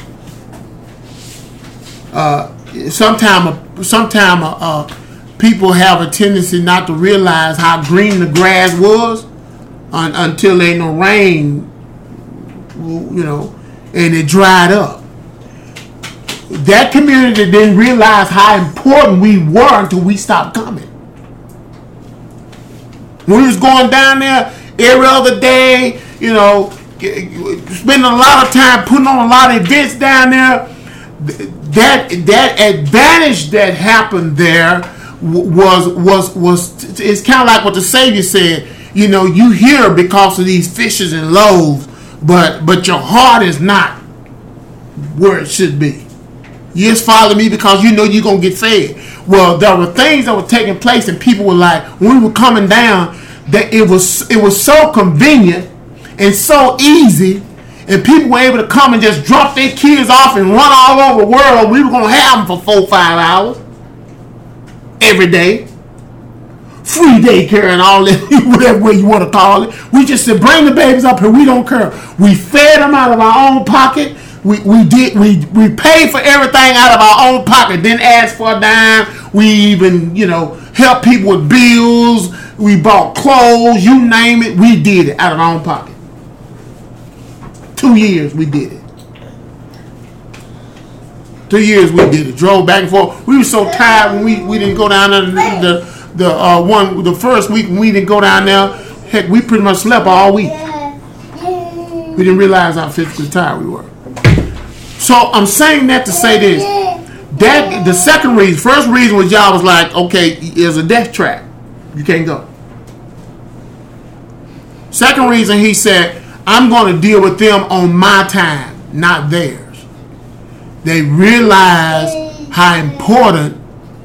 Sometimes people have a tendency not to realize how green the grass was until there ain't no rain, and it dried up. That community didn't realize how important we were until we stopped coming. When we was going down there every other day, spending a lot of time putting on a lot of events down there, that advantage that happened there was it's kind of like what the Savior said. You hear because of these fishes and loaves, but your heart is not where it should be. You just follow me because you know you're going to get fed. Well, there were things that were taking place, and people were like, when we were coming down, that it was so convenient and so easy, and people were able to come and just drop their kids off and run all over the world. We were going to have them for 4-5 hours every day. Free daycare and all that, whatever way you want to call it. We just said, bring the babies up here. We don't care. We fed them out of our own pocket. We paid for everything out of our own pocket. Didn't ask for a dime. We even, helped people with bills. We bought clothes. You name it. We did it out of our own pocket. 2 years we did it. 2 years we did it. Drove back and forth. We were so tired when we didn't go down there. The first week when we didn't go down there, heck, we pretty much slept all week. We didn't realize how physically tired we were. So I'm saying that to say this. That the second reason, first reason was y'all was like, okay, it's a death trap. You can't go. Second reason, he said, I'm going to deal with them on my time, not theirs. They realized how important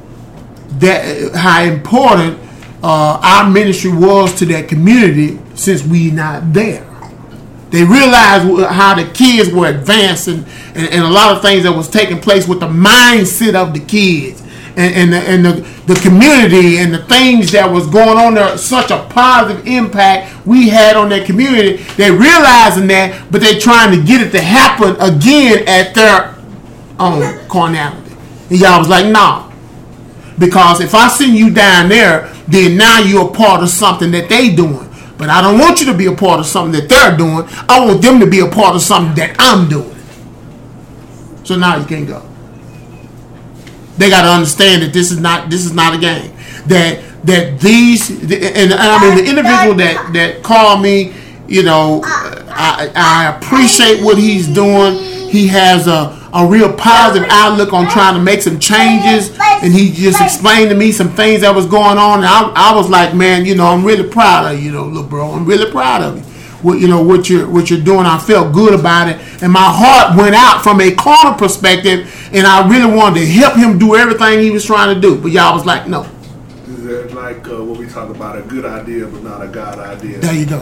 our ministry was to that community since we not there. They realized how the kids were advancing and a lot of things that was taking place with the mindset of the kids and the community and the things that was going on there. Such a positive impact we had on that community. They realizing that, but they trying to get it to happen again at their own carnality. And y'all was like, nah. Because if I send you down there, then now you're a part of something that they doing. But I don't want you to be a part of something that they're doing. I want them to be a part of something that I'm doing. So now you can't go. They got to understand that this is not a game. That these, and I mean the individual that called me, you know, I appreciate what he's doing. He has a real positive outlook on trying to make some changes, and he just explained to me some things that was going on. And I was like, man, you know, I'm really proud of you, little bro. I'm really proud of you. What you're doing. I felt good about it, and my heart went out from a carnal perspective, and I really wanted to help him do everything he was trying to do. But y'all was like, no. Is that like what we talk about, a good idea but not a God idea? There you go.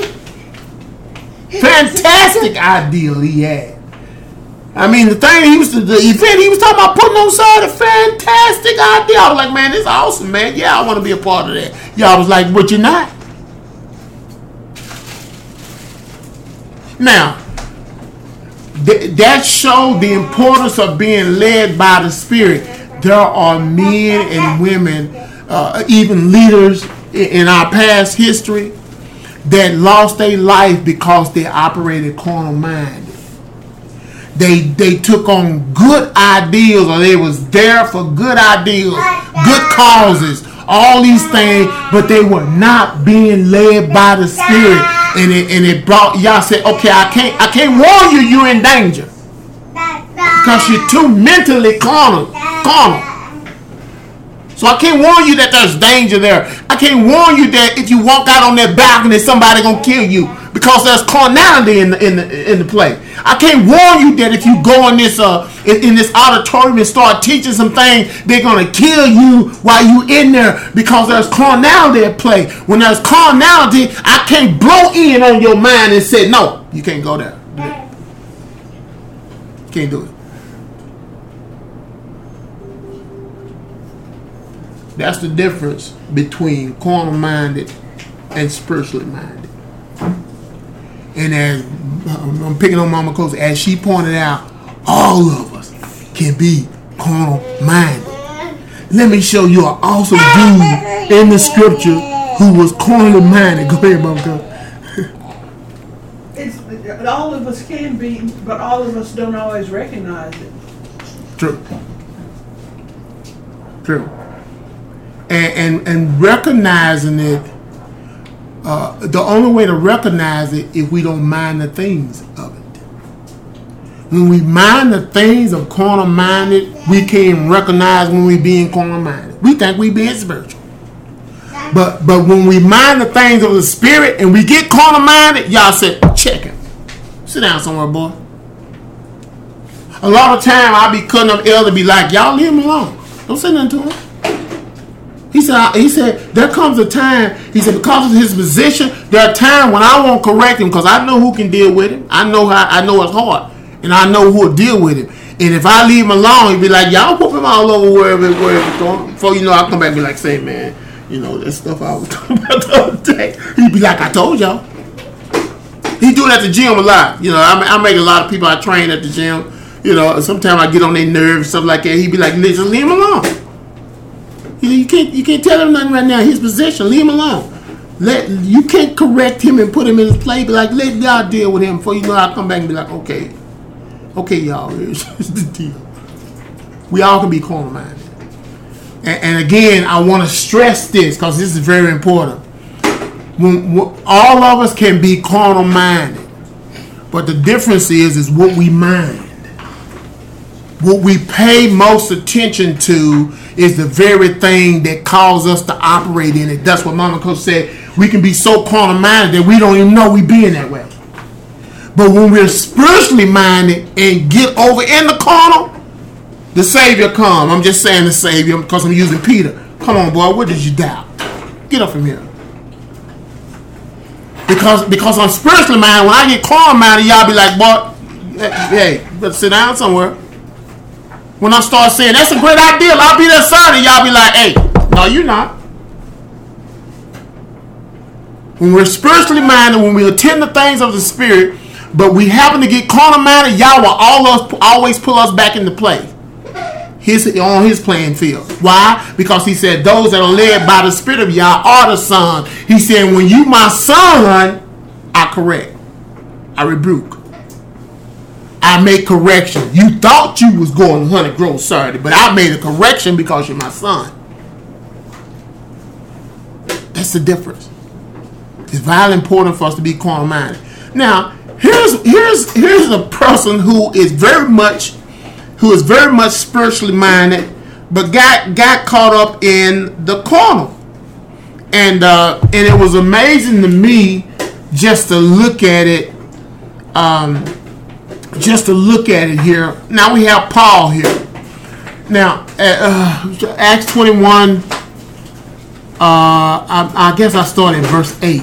Fantastic idea he had. I mean, the event he was talking about putting on side, a fantastic idea. I was like, man, this is awesome, man. Yeah, I want to be a part of that. Y'all was like, but you're not. Now, that showed the importance of being led by the Spirit. There are men and women, even leaders in our past history, that lost their life because they operated carnal minded. They took on good ideals, or they was there for good ideals, good causes, all these things, but they were not being led by the Spirit. And it brought, y'all said, okay, I can't warn you, you're in danger. Because you're too mentally carnal. So I can't warn you that there's danger there. I can't warn you that if you walk out on that balcony, somebody gonna kill you, because there's carnality in the play. I can't warn you that if you go in this auditorium and start teaching some things, they're gonna kill you while you in there, because there's carnality at play. When there's carnality, I can't blow in on your mind and say, no, you can't go there. Can't do it. That's the difference between carnal-minded and spiritually minded. And as I'm picking on Mama Coach, as she pointed out, all of us can be carnal-minded. Let me show you an awesome dude in the scripture who was carnal-minded. Go ahead, Mama Coach. All of us can be, but all of us don't always recognize it. True. And recognizing it, the only way to recognize it if we don't mind the things of it. When we mind the things of carnal-minded, we can't recognize when we being carnal-minded. We think we being spiritual. But when we mind the things of the Spirit and we get carnal-minded, y'all say, check him. Sit down somewhere, boy. A lot of time I be cutting up elder, be like, y'all leave him alone. Don't say nothing to him. He said, there comes a time, he said, because of his position, there are times when I won't correct him, because I know who can deal with him. I know his heart, and I know who will deal with him. And if I leave him alone, he'd be like, y'all whoop him all over wherever it's going. Before you know, I'll come back and be like, say, man, you know, that stuff I was talking about the other day. He'd be like, I told y'all. He do it at the gym a lot. You know, I make a lot of people I train at the gym. You know, sometimes I get on their nerves and stuff like that. He'd be like, just leave him alone. You can't tell him nothing right now. His position, leave him alone. You can't correct him and put him in his place. Be like, let y'all deal with him. Before you know, I'll come back and be like, okay, y'all, here's the deal. We all can be carnal-minded. And again, I want to stress this because this is very important. When all of us can be carnal-minded, but the difference is what we mind. What we pay most attention to is the very thing that causes us to operate in it. That's what Mama Coach said. We can be so carnal-minded that we don't even know we being that way. But when we're spiritually minded and get over in the carnal, the Savior come. I'm just saying the Savior because I'm using Peter. Come on, boy, what did you doubt? Get up from here. Because I'm spiritually minded, when I get carnal minded, y'all be like, boy, hey, you better sit down somewhere. When I start saying, that's a great idea, I'll be there Sunday, y'all be like, hey, no, you're not. When we're spiritually minded, when we attend the things of the Spirit, but we happen to get carnal minded, y'all will always pull us back into play. On his playing field. Why? Because he said those that are led by the Spirit of Yah are the son. He said, when you my son, I correct. I rebuke. I make correction. You thought you was going 100 gross Saturday, but I made a correction because you're my son. That's the difference. It's vitally important for us to be carnal minded. Now, here's a person who is very much spiritually minded, but got caught up in the carnal, and it was amazing to me just to look at it. Here. Now we have Paul here. Now Acts 21. I guess I started in verse 8.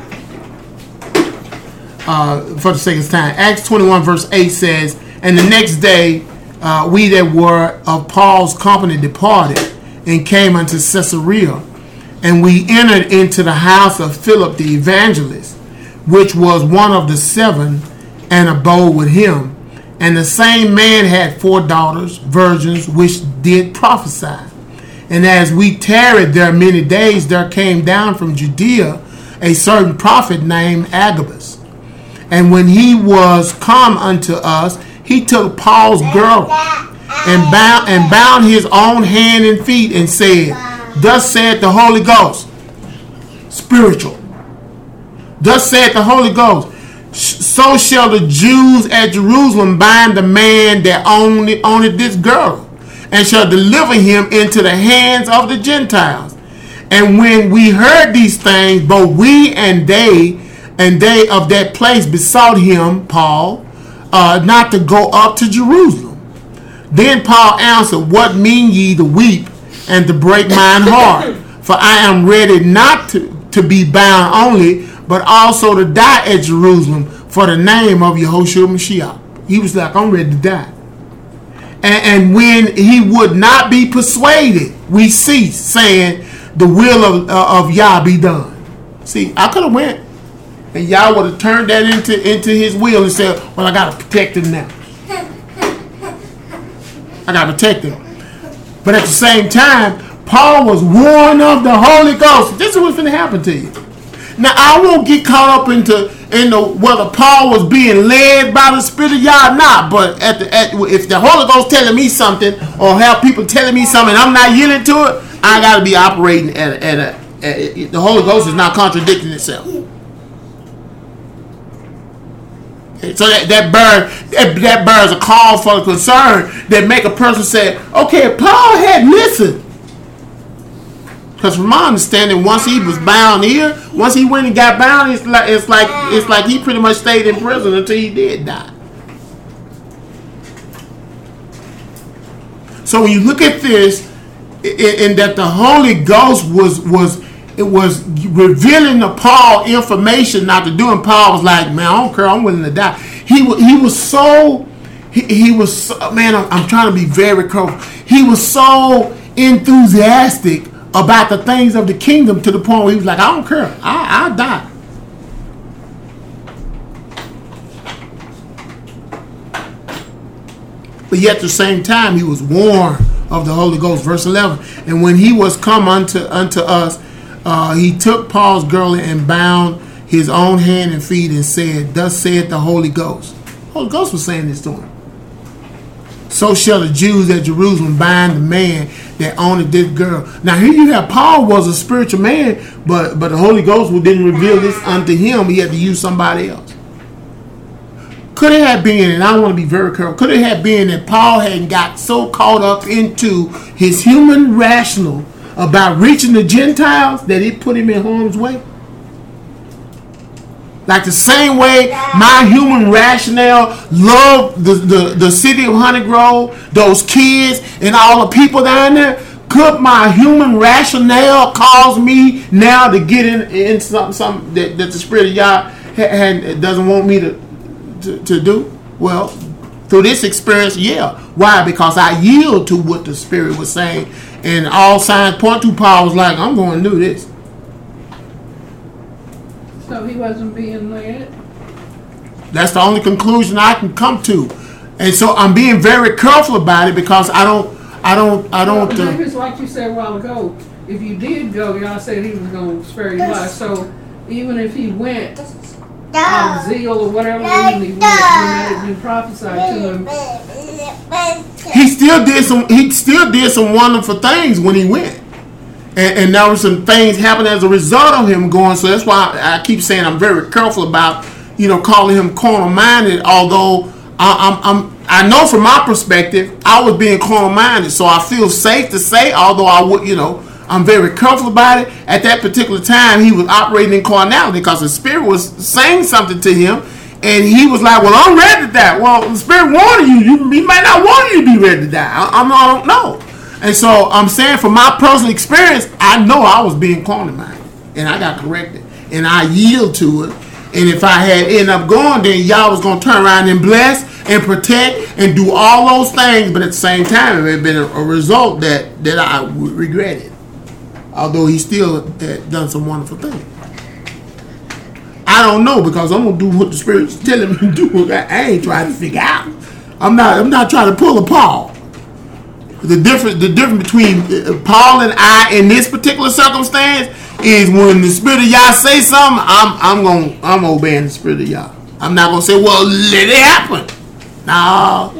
For the sake of time, Acts 21 verse 8 says, and the next day we that were of Paul's company departed and came unto Caesarea, and we entered into the house of Philip the evangelist, which was one of the 7, and abode with him. And the same man had 4 daughters, virgins, which did prophesy. And as we tarried there many days, there came down from Judea a certain prophet named Agabus. And when he was come unto us, he took Paul's girdle and bound his own hand and feet and said, thus saith the Holy Ghost. Spiritual. Thus saith the Holy Ghost. So shall the Jews at Jerusalem bind the man that owned this girdle, and shall deliver him into the hands of the Gentiles. And when we heard these things, both we and they of that place besought him, Paul, not to go up to Jerusalem. Then Paul answered, what mean ye to weep and to break mine heart? For I am ready not to be bound only, but also to die at Jerusalem for the name of Yahushua Mashiach. He was like, I'm ready to die. And when he would not be persuaded, we ceased, saying, the will of Yah be done. See, I could have went, and Yah would have turned that into his will and said, well, I got to protect him now. I got to protect him. But at the same time, Paul was warned of the Holy Ghost. This is what's going to happen to you. Now, I won't get caught up into whether Paul was being led by the Spirit of Yah or not. But if the Holy Ghost telling me something, or have people telling me something, and I'm not yielding to it, I got to be operating the Holy Ghost is not contradicting itself. So that bears a call for concern that make a person say, okay, Paul had listened. Because from my understanding, once he was bound here, once he went and got bound, it's like he pretty much stayed in prison until he did die. So when you look at this, in that the Holy Ghost was revealing to Paul information not to do, and Paul was like, man, I don't care, I'm willing to die. He was so man, I'm trying to be very careful. He was so enthusiastic about the things of the kingdom to the point where he was like, I don't care, I'll die. But yet at the same time, he was warned of the Holy Ghost. Verse 11, and when he was come unto us, he took Paul's girdle and bound his own hand and feet and said, thus saith the Holy Ghost. The Holy Ghost was saying this to him. So shall the Jews at Jerusalem bind the man that owned this girl. Now here you have Paul was a spiritual man, but the Holy Ghost didn't reveal this unto him. He had to use somebody else. Could it have been, and I want to be very careful, could it have been that Paul hadn't got so caught up into his human rational about reaching the Gentiles that it put him in harm's way? Like the same way my human rationale loved the city of Honey Grove, those kids, and all the people down there. Could my human rationale cause me now to get in something that the Spirit of Yah doesn't want me to do? Well, through this experience, yeah. Why? Because I yield to what the Spirit was saying, and all signs point to Paul was like, I'm going to do this. So he wasn't being led? That's the only conclusion I can come to. And so I'm being very careful about it because I don't. Maybe it's like you said a while ago. If you did go, y'all said he was going to spare your life. So even if he went out of zeal or whatever reason he went, when that had been prophesied to him, he still did some wonderful things when he went, and there were some things happening as a result of him going. So that's why I keep saying I'm very careful about calling him carnal-minded. Although I know from my perspective, I was being carnal-minded, so I feel safe to say, although I'm very careful about it. At that particular time, he was operating in carnality because the Spirit was saying something to him, and he was like, well, I'm ready to die. Well, the Spirit wanted you. He might not want you to be ready to die. I don't know. And so I'm saying from my personal experience, I know I was being carnal-minded, and I got corrected, and I yield to it. And if I had ended up going, then y'all was going to turn around and bless and protect and do all those things. But at the same time, it had been a result that I regretted. Although he still had done some wonderful things. I don't know, because I'm going to do what the Spirit's telling me to do. I ain't trying to figure out. I'm not trying to pull a Paul. The difference between Paul and I in this particular circumstance is when the Spirit of Yah say something, I'm obeying the Spirit of Yah. I'm not gonna say, well, let it happen. No,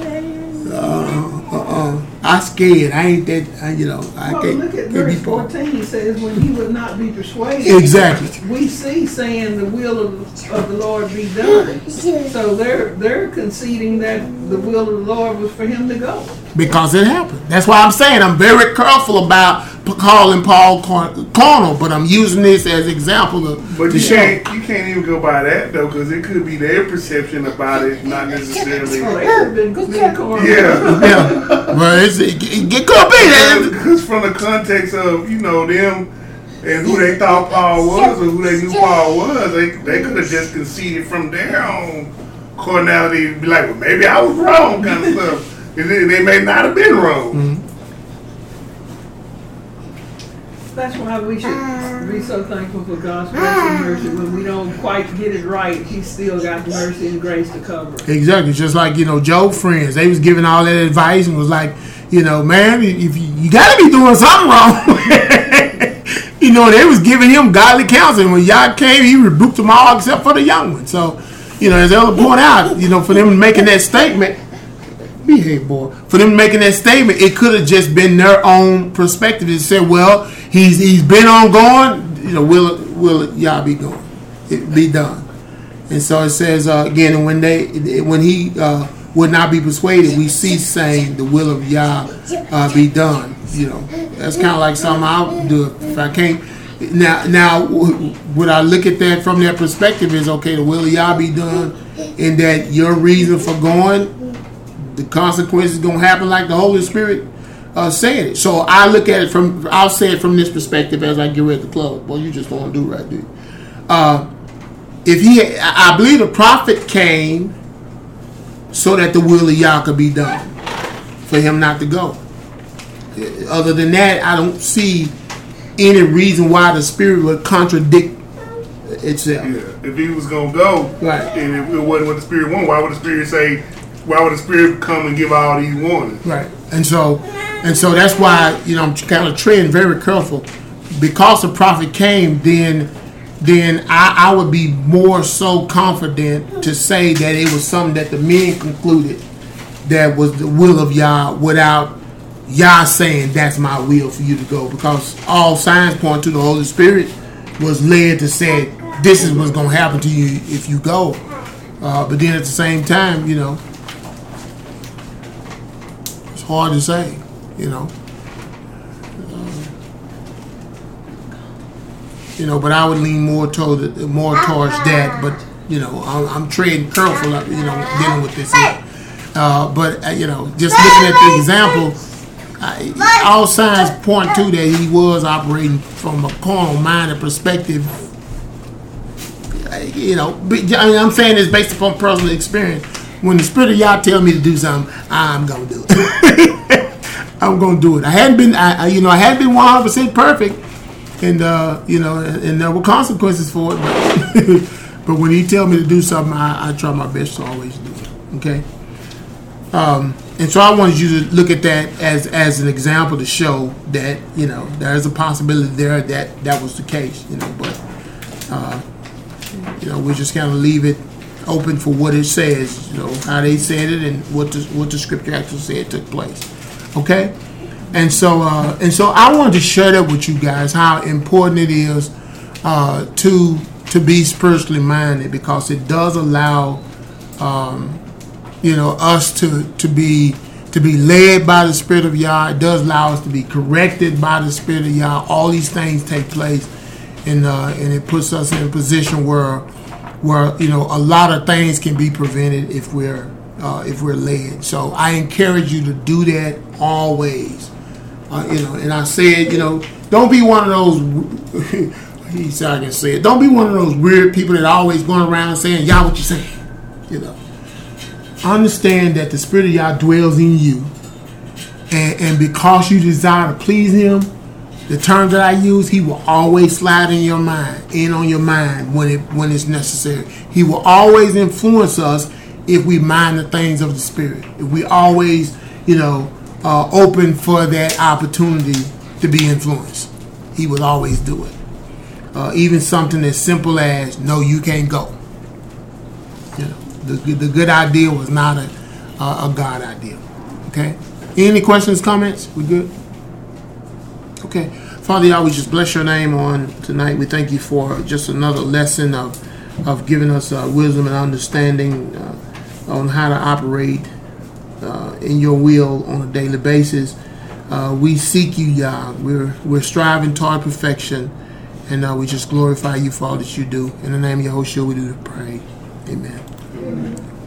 I'm scared. I ain't that. I can't. Look at verse 14. He says, when he would not be persuaded. Exactly. We see saying the will of the Lord be done. So they're conceding that the will of the Lord was for him to go. Because it happened. That's why I'm saying I'm very careful about calling Paul carnal, but I'm using this as example to show. You can't even go by that though, because it could be their perception about it, not necessarily. Oh, they could have been carnal. Yeah. Well, it could be that. Because from the context of them and who they thought Paul was or who they knew Paul was, they could have just conceded from their own carnality and be like, well, maybe I was wrong, kind of stuff. And they may not have been wrong. Mm-hmm. That's why we should be so thankful for God's grace and mercy. When we don't quite get it right, He's still got mercy and grace to cover. Exactly. Just like, Job's friends. They was giving all that advice and was like, man, if you got to be doing something wrong. They was giving him godly counsel. And when Yah came, he rebuked them all except for the young one. So, as Ella pointed out, for them making that statement, behave, boy. For them making that statement, it could have just been their own perspective. It said, well, he's been on going, will Yah be going? It be done. And so it says again, when he would not be persuaded, we cease saying the will of Yah be done. That's kind of like something I'll do if I can't. Now, would I look at that from their perspective is, okay, the will of Yah be done, and that your reason for going, the consequences going to happen like the Holy Spirit said it. So I look at it I'll say it from this perspective as I get ready to close. Well, you just don't do right, dude. I believe the prophet came so that the will of Yah could be done, for him not to go. Other than that, I don't see any reason why the Spirit would contradict itself. Yeah, if he was going to go, right, and if it wasn't what the Spirit wanted, why would the Spirit say? Why would the Spirit come and give all these warnings? Right, and so that's why I'm kind of treading very careful, because the prophet came. Then I would be more so confident to say that it was something that the men concluded that was the will of Yah, without Yah saying that's my will for you to go, because all signs point to the Holy Spirit was led to say this is what's going to happen to you if you go. But then at the same time, it's hard to say, but I would lean more towards that. But I'm treading careful, dealing with this here. But just looking at the example, all signs point to that he was operating from a carnal-minded perspective. I'm saying this based upon personal experience. When the Spirit of Yah tell me to do something, I'm gonna do it. I'm gonna do it. I hadn't been 100% perfect, and and there were consequences for it. But when he tell me to do something, I try my best to always do it. Okay. And so I wanted you to look at that as an example to show that there's a possibility there that was the case. But we just kind of leave it open for what it says. How they said it and what the scripture actually said took place. Okay. And so I wanted to share that with you guys, how important it is to be spiritually minded, because it does allow us to be led by the Spirit of Yah. It does allow us to be corrected by the Spirit of Yah. All these things take place, and it puts us in a position where a lot of things can be prevented if we're led. So I encourage you to do that always. And I said, don't be one of those. He said I can say it. Don't be one of those weird people that are always going around saying, "Yah, what you saying?" Understand that the Spirit of Yah dwells in you, and because you desire to please Him, the terms that I use, He will always slide in on your mind when it's necessary. He will always influence us if we mind the things of the Spirit. If we always, open for that opportunity to be influenced, He will always do it. Even something as simple as, "No, you can't go." The good idea was not a God idea. Okay. Any questions, comments? We good? Okay. Father Yah, we just bless your name on tonight. We thank you for just another lesson of giving us wisdom and understanding on how to operate in your will on a daily basis. We seek you, Yah. We're striving toward perfection, and we just glorify you for all that you do. In the name of Yahushua, we do pray. Amen. Amen.